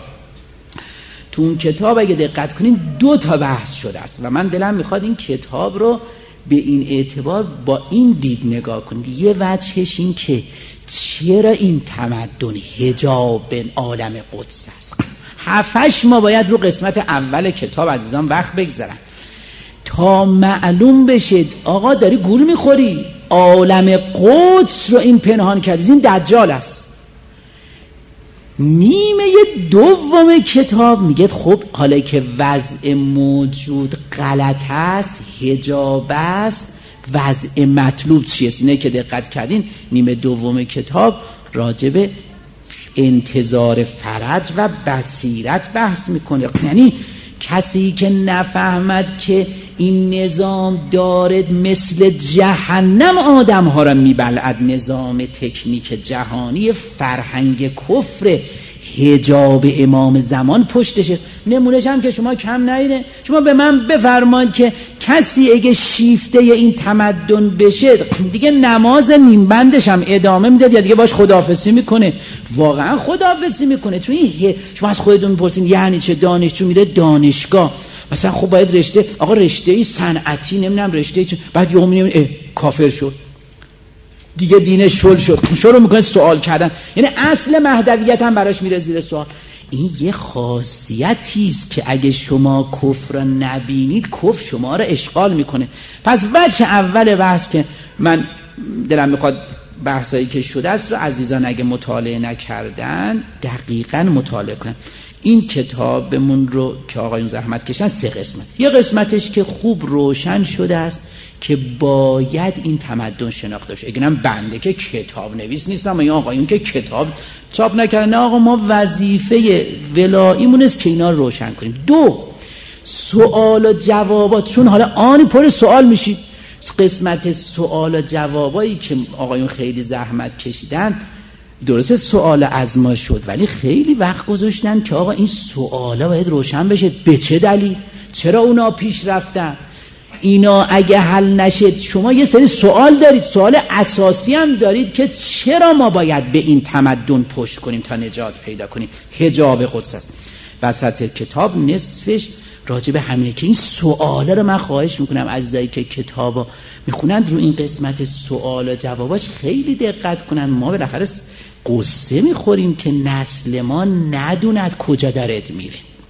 تو اون کتاب اگه دقت کنین دو تا بحث شده است و من دلم میخواد این کتاب رو به این اعتبار با این دید نگاه کنید. یه وجهش این که چرا این تمدن حجاب عالم قدس است. هفتش ما باید رو قسمت اول کتاب عزیزان وقت بگذارن تا معلوم بشه آقا داری گول میخوری، عالم قدس رو این پنهان کردی، این دجال است. نیمه دوم کتاب میگه خب حالا که وضع موجود غلط است، حجاب است، وضع مطلوب چیه؟ اینه که دقت کردین نیمه دوم کتاب راجب انتظار فرج و بصیرت بحث میکنه. یعنی کسی که نفهمد که این نظام دارد مثل جهنم آدم ها را میبلعد، نظام تکنیک جهانی فرهنگ کفر، حجاب امام زمان پشتش است. نمونهش هم که شما کم نیده، شما به من بفرمایید که کسی اگه شیفته این تمدن بشه دیگه نماز نیم بندش هم ادامه میداد یا دیگه باش خداحافظی میکنه؟ واقعا خداحافظی میکنه؟ چون این شما از خودتون میپرسین یعنی چه؟ دانشجو میره دانشگاه مثلا خب باید رشته، آقا رشته صنعتی نمیدونم رشته چه، بعد یهو میبینیم کافر شد دیگه، دینش شل شد، شروع میکنه سوال کردن. یعنی اصل مهدویت هم براش میره زیر سوال. این یه خاصیتی است که اگه شما کفر را نبینید کفر شما را اشغال میکنه. پس وجه اول بحث که من دلم میخواد بحثایی که شده است رو عزیزان اگه مطالعه نکردن دقیقاً مطالعه کنن. این کتابمون رو که آقایون زحمت کشن سه قسمت. یه قسمتش که خوب روشن شده است که باید این تمدن شناخته بشه. اگه من بنده که کتاب نویس نیستم، این آقایون که کتاب چاپ نکردن، آقا ما وظیفه ولاییمون است که اینا رو روشن کنیم. دو، سوال و جوابات، چون حالا آنی پر سوال میشید. قسمت سوال و جوابایی که آقایون خیلی زحمت کشیدن، درسته سوال از ما شد ولی خیلی وقت گذاشتن که آقا این سوالا باید روشن بشه. به چه دلیل؟ چرا اونا پیش رفتن؟ اینا اگه حل نشد، شما یه سری سوال دارید، سوال اساسی هم دارید که چرا ما باید به این تمدن پشت کنیم تا نجات پیدا کنیم. حجاب قدس است. وسط کتاب نصفش راجع به همینه که این سوالا رو من خواهش میکنم عزیزایی که کتابو میخونند رو این قسمت سوال و جواباش خیلی دقت کنن. ما بالاخره قصه میخوریم که نسل ما ندوند کجا دارد میره.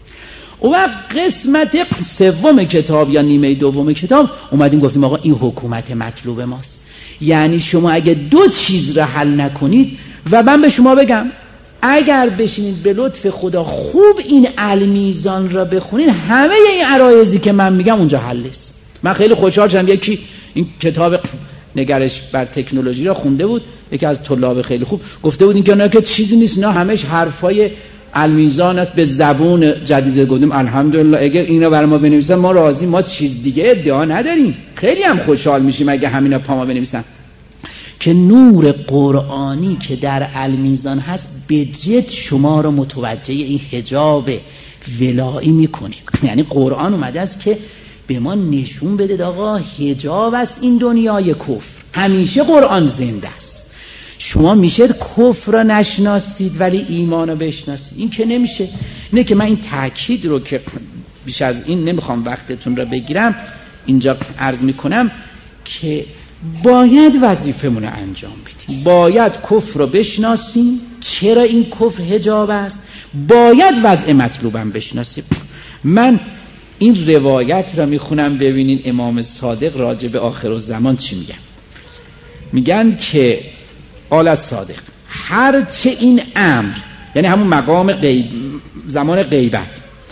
و قسمت سوم کتاب یا نیمه دوم کتاب اومدیم گفتیم آقا این حکومت مطلوب ماست. یعنی شما اگه دو چیز را حل نکنید، و من به شما بگم اگر بشینید به لطف خدا خوب این المیزان را بخونید، همه این عرایضی که من میگم اونجا حل است. من خیلی خوشحال شدم یکی این کتاب نگرش بر تکنولوژی را خونده بود، یکی از طلاب خیلی خوب گفته بود این که نه که چیزی نیست، نه همش حرفای المیزان است به زبون جدید. گفتم الحمدلله اگر اینا برای ما بنویسن ما راضی، ما چیز دیگه ادعا نداریم، خیلی هم خوشحال میشیم اگه همینا پا ما بنویسن. که نور قرآنی که در المیزان هست به جد شما رو متوجه این حجاب ولایی میکنه. یعنی قرآن اومده است که به ما نشون بده آقا حجاب است این دنیای کفر، همیشه قرآن زنده است. شما میشه کفر را نشناسید ولی ایمان را بشناسید، این که نمیشه. اینه که من این تأکید رو که بیش از این نمیخوام وقتتون را بگیرم اینجا عرض میکنم که باید وظیفمون رو انجام بدیم، باید کفر رو بشناسیم چرا این کفر حجاب است، باید وضع مطلوبم بشناسیم. من این روایت را میخونم ببینین امام صادق راجع به آخرالزمان چی میگن. میگن که قال الصادق هرچه این امر، یعنی همون مقام غیب، زمان غیبت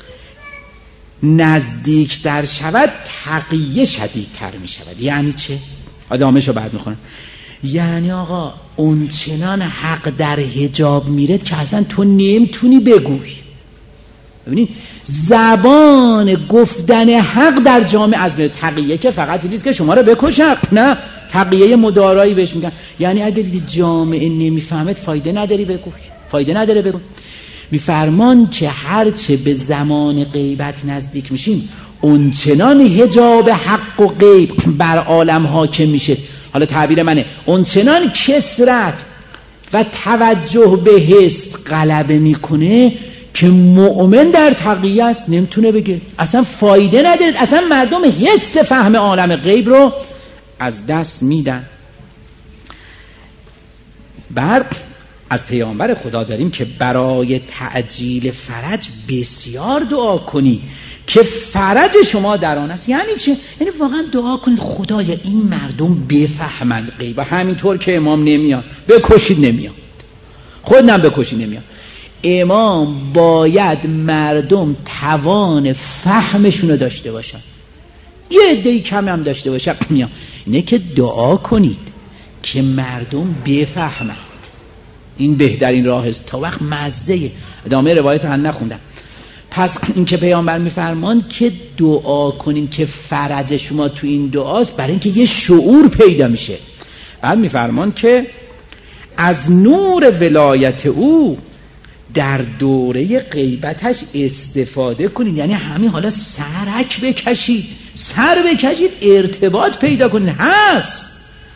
نزدیک در شود تقیه شدیدتر میشود. یعنی چه؟ آدامشو بعد میخونم. یعنی آقا اون چنان حق در حجاب میره که اصلا تو نمیتونی بگوی. ببینید زبان گفتن حق در جامعه از تقیه که فقط نیست که شما رو بکشن، نه، تقیه مدارایی بهش میگن. یعنی اگه دیدی جامعه نمیفهمت فایده نداری بگوی، فایده نداره بگوی. میفرمان که هرچه به زمان غیبت نزدیک میشیم اون چنان حجاب حق و غیب بر عالم حاکم میشه. حالا تعبیر منه، اون چنان کثرت و توجه به حس غلبه میکنه که مؤمن در تقیه است نمیتونه بگه، اصلا فایده نداره، اصلا مردم حس فهم عالم غیب رو از دست میدن. بعد از پیامبر خدا داریم که برای تعجیل فرج بسیار دعا کنی که فرج شما در آن است. یعنی چه؟ یعنی واقعا دعا کنید خدایا این مردم بفهمند غیب، همینطور که امام نمیاد بکشید نمیاد، خودم بکشید نمیاد. امام باید مردم توان فهمشون رو داشته باشن، یه عده‌ای کم هم داشته باشن میام. اینه که دعا کنید که مردم بفهمند، این بهترین راه است. تا وقت مزه ادامه روایت هم نخوندم. پس این که پیامبر میفرمان که دعا کنین که فرج شما تو این دعاست، برای اینکه یه شعور پیدا میشه. بعد میفرمان که از نور ولایت او در دوره غیبتش استفاده کنید. یعنی همین حالا سرک بکشید، سر بکشید، ارتباط پیدا کنید. هست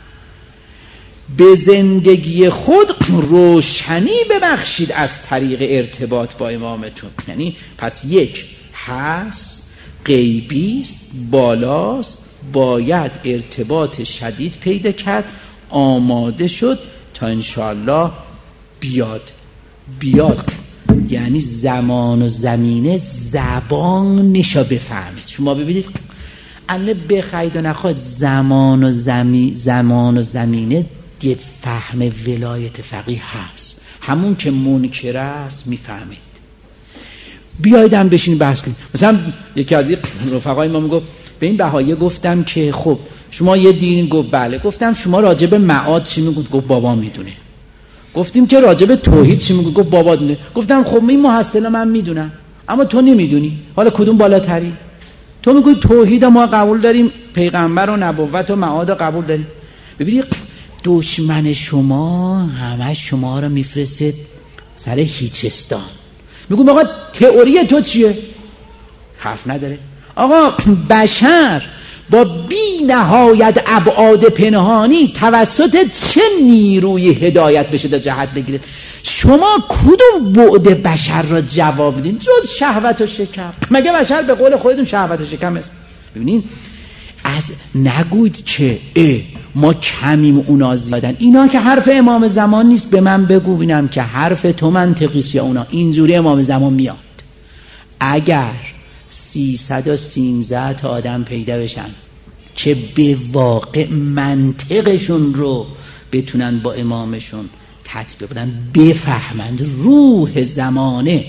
به زندگی خود روشنی ببخشید از طریق ارتباط با امامتون. یعنی پس یک هست، غیبیست، بالاست، باید ارتباط شدید پیدا کرد، آماده شد تا انشاءالله بیاد بیاد یعنی زمان و زمینه زبان نشا بفهمید. شما ببینید انه بخواید و نخواید زمان و زمی زمان و زمینه یه فهم ولایت فقیه هست، همون که منکر است میفهمید. بیایدم بشین بحث کنید. مثلا یکی از رفقای ما میگفت به این بهایه گفتم که خب شما یه دین، گفت بله. گفتم شما راجع به معاد چی میگید؟ گفت بابا میدونه. گفتیم که راجع به توحید چی میگید؟ گفت بابا دونه. گفتم خب این محصلا من میدونم اما تو نمیدونی، حالا کدوم بالاتری؟ تو میگی توحید ما قبول داریم، پیغمبر و نبوت و معاد قبول داریم. ببینید دشمن شما همه شما رو میفرسته سر هیچستان. میگم آقا تئوری تو چیه؟ حرف نداره. آقا بشر با بی نهایت ابعاد پنهانی توسط چه نیروی هدایت بشه تا جهت بگیره؟ شما کدوم بعد بشر را جواب بدین جز شهوت و شکم؟ مگه بشر به قول خودتون شهوت و شکم است؟ ببینین از نگوید که اه ما کمیم اونا زیادن. اینا که حرف امام زمان نیست. به من بگو ببینم که حرف تو منطقیست یا اونا. اینجوری امام زمان میاد. اگر سیصد و سیزده تا آدم پیدا بشن که به واقع منطقشون رو بتونن با امامشون تطبیق بدن، بفهمند روح زمانه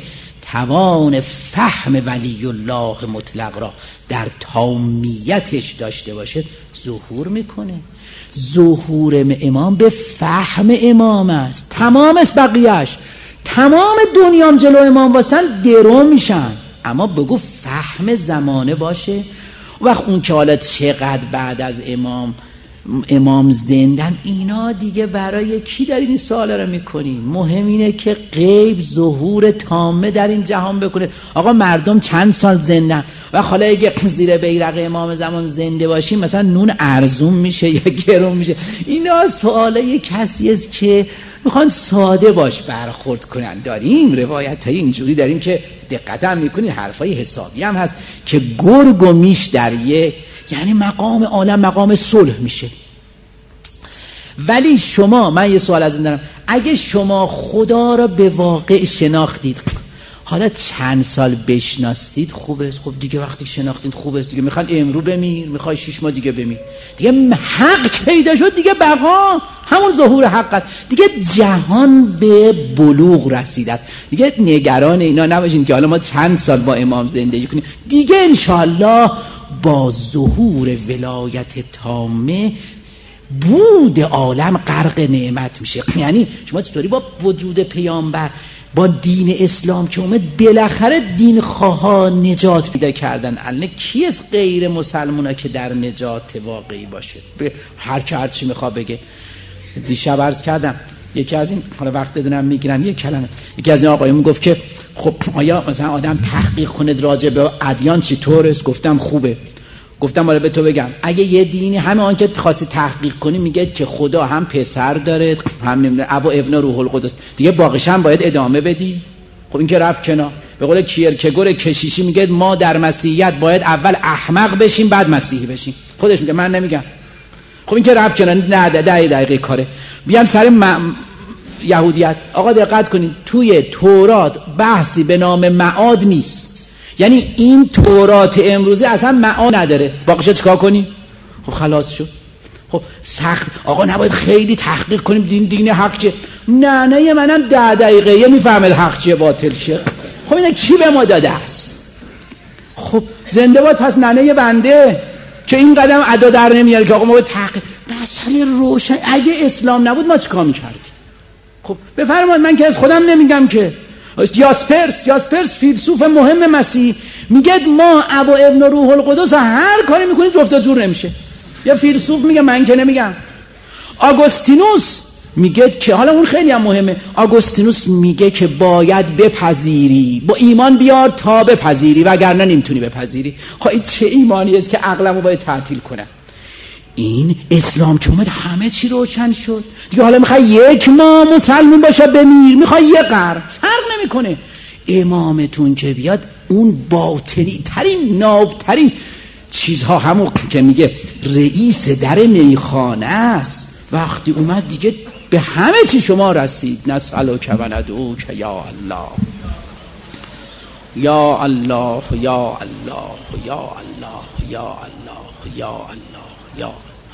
توان فهم ولی الله مطلق را در تامیتش داشته باشه ظهور میکنه. ظهور امام به فهم امام است، تمام است بقیهش. تمام دنیام جلو امام واسن درو میشن، اما بگو فهم زمانه باشه. وقت اون که حالا چقدر بعد از امام امام زندن، اینا دیگه برای کی دارین این سوالا رو میکنین؟ مهم اینه که غیب ظهور تامه در این جهان بکنه. آقا مردم چند سال زندن و حالا اگه زیر بیرق امام زمان زنده باشیم مثلا نون ارزون میشه یا گرون میشه؟ اینا سوالای کسی است که میخوان ساده باش برخورد کنن. داریم روایت های اینجوری داریم که دقت هم میکنید حرفای حسابی هم هست که گرگ و میش در یک، یعنی مقام عالم مقام صلح میشه. ولی شما، من یه سوال از این دارم، اگه شما خدا را به واقع شناختید، حالا چند سال بشناسید خوب است، خب دیگه وقتی شناختید خوب است دیگه. میخوان امرو بمیر، میخوای شش ماه دیگه بمیر، دیگه حق پیدا شد دیگه، بقا همون ظهور حق است دیگه. جهان به بلوغ رسیده است دیگه. نگران اینا نباشین که حالا ما چند سال با امام زندگی کنیم، دیگه انشالله با ظهور ولایت تامه بود عالم غرق نعمت میشه. یعنی شما چطوری با وجود پیامبر، با دین اسلام که اومد، بالاخره دین خواها نجات پیدا کردن. الان کی از غیر مسلمونا که در نجات واقعی باشه؟ هر که هر چی میخواد بگه. دیشب عرض کردم یکی از این، حالا وقت دادنم میگیرم یک کلمه، یکی از این آقایون گفت که خب آیا مثلا آدم تحقیق کنه راجع به ادیان چطور است؟ گفتم خوبه. گفتم حالا به تو بگم، اگه یه دینی همه آن که خواستی تحقیق کنی میگه که خدا هم پسر داره، هم نمیدونه ابا ابن روح القدس، دیگه باقیش هم باید ادامه بدی؟ خب این که رفت کنار. به قول کیرکگور کشیشی میگه ما در مسیحیت باید اول احمق بشیم بعد مسیحی بشیم. خودش میگه، من نمیگم. خب این که رفت کنار. نه ده دقیقه کاره. بیام سر م... یهودیت. آقا دقت کنید، توی تورات بحثی به نام معاد نیست. یعنی این تورات امروزی اصلا معاد نداره. باقیش چیکار کنی؟ خب خلاص شد. خب سخت آقا نباید خیلی تحقیق کنیم دین دین حق چیه؟ نه نه منم ده دقیقه یه میفهمه حق چیه باطل چیه. خب اینه کی به ما داده است؟ خب زنده باد. پس ننه بنده که این قدم ادا در نمیاره که آقا ما باید تحقیق. مسئله روشن. اگه اسلام نبود ما چیکار می‌کردیم؟ خب بفرمایید، من که از خودم نمیگم که. یاسپرس یاسپرس فیلسوف مهم مسیح میگه ما ابا ابن روح القدس هر کاری میکنیم جفت جور نمیشه. یا فیلسوف میگه، من که نمیگم. آگوستینوس میگه که، حالا اون خیلی هم مهمه، آگوستینوس میگه که باید بپذیری، با ایمان بیار تا بپذیری وگرنه نمیتونی بپذیری. خب این چه ایمانی است که عقلمو باید تعطیل کنه؟ این اسلام که اومد همه چی روشن شد دیگه. حالا میخوای یک ماه مسلمان باشه بمیر، میخوای یه قرن، فرق نمیکنه. امامتون که بیاد اون باطنی ترین نابترین چیزها، همون که میگه رئیس در میخانه است، وقتی اومد دیگه به همه چی شما رسید. نسألک و ندعوک یا الله یا الله یا الله یا الله یا الله یا الله یا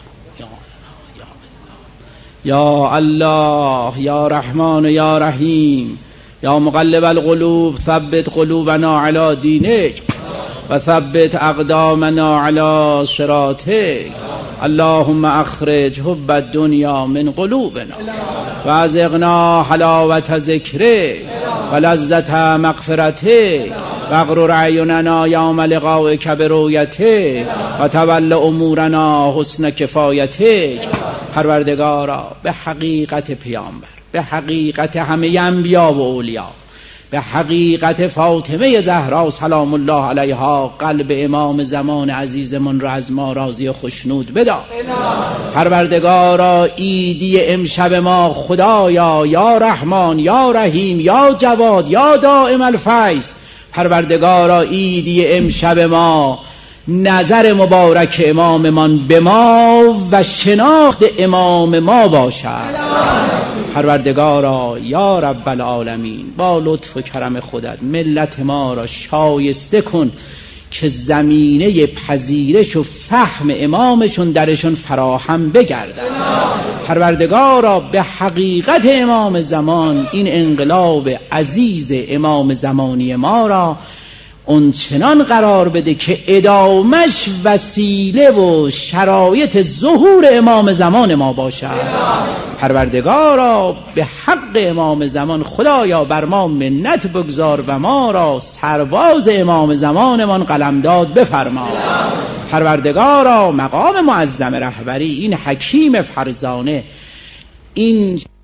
یا الله یا رحمان یا رحیم یا مقلب القلوب ثبت قلوبنا علی دینک و ثبت اقدامنا علی صراطک. اللهم اخرج حب الدنیا من قلوبنا و ازغنا حلاوت ذکرک و لذت مغفرتک و اغرر اعیننا یوم لقائک برؤیتک و تول امورنا حسن کفایتک. پروردگارا به حقیقت پیامبر، به حقیقت همه انبیا و اولیا، به حقیقت فاطمه زهرا سلام الله علیها، قلب امام زمان عزیزمون را از ما راضی و خوشنود بدار. پروردگارا عیدی امشب ما خدایا یا رحمان یا رحیم یا جواد یا دائم الفیض، پروردگارا عیدی امشب ما نظر مبارک اماممان به ما و شناخت امام ما باشد. پروردگارا یا رب العالمین با لطف و کرم خودت ملت ما را شایسته کن که زمینه پذیرش و فهم امامشون درشون فراهم بگردد. پروردگارا به حقیقت امام زمان این انقلاب عزیز امام زمانی ما را اون چنان قرار بده که ادامش وسیله و شرایط ظهور امام زمان ما باشد. پروردگارا به حق امام زمان خدایا بر ما منت بگذار و ما را سرباز امام زمانمان قلمداد بفرما. پروردگارا مقام معظم رهبری این حکیم فرزانه این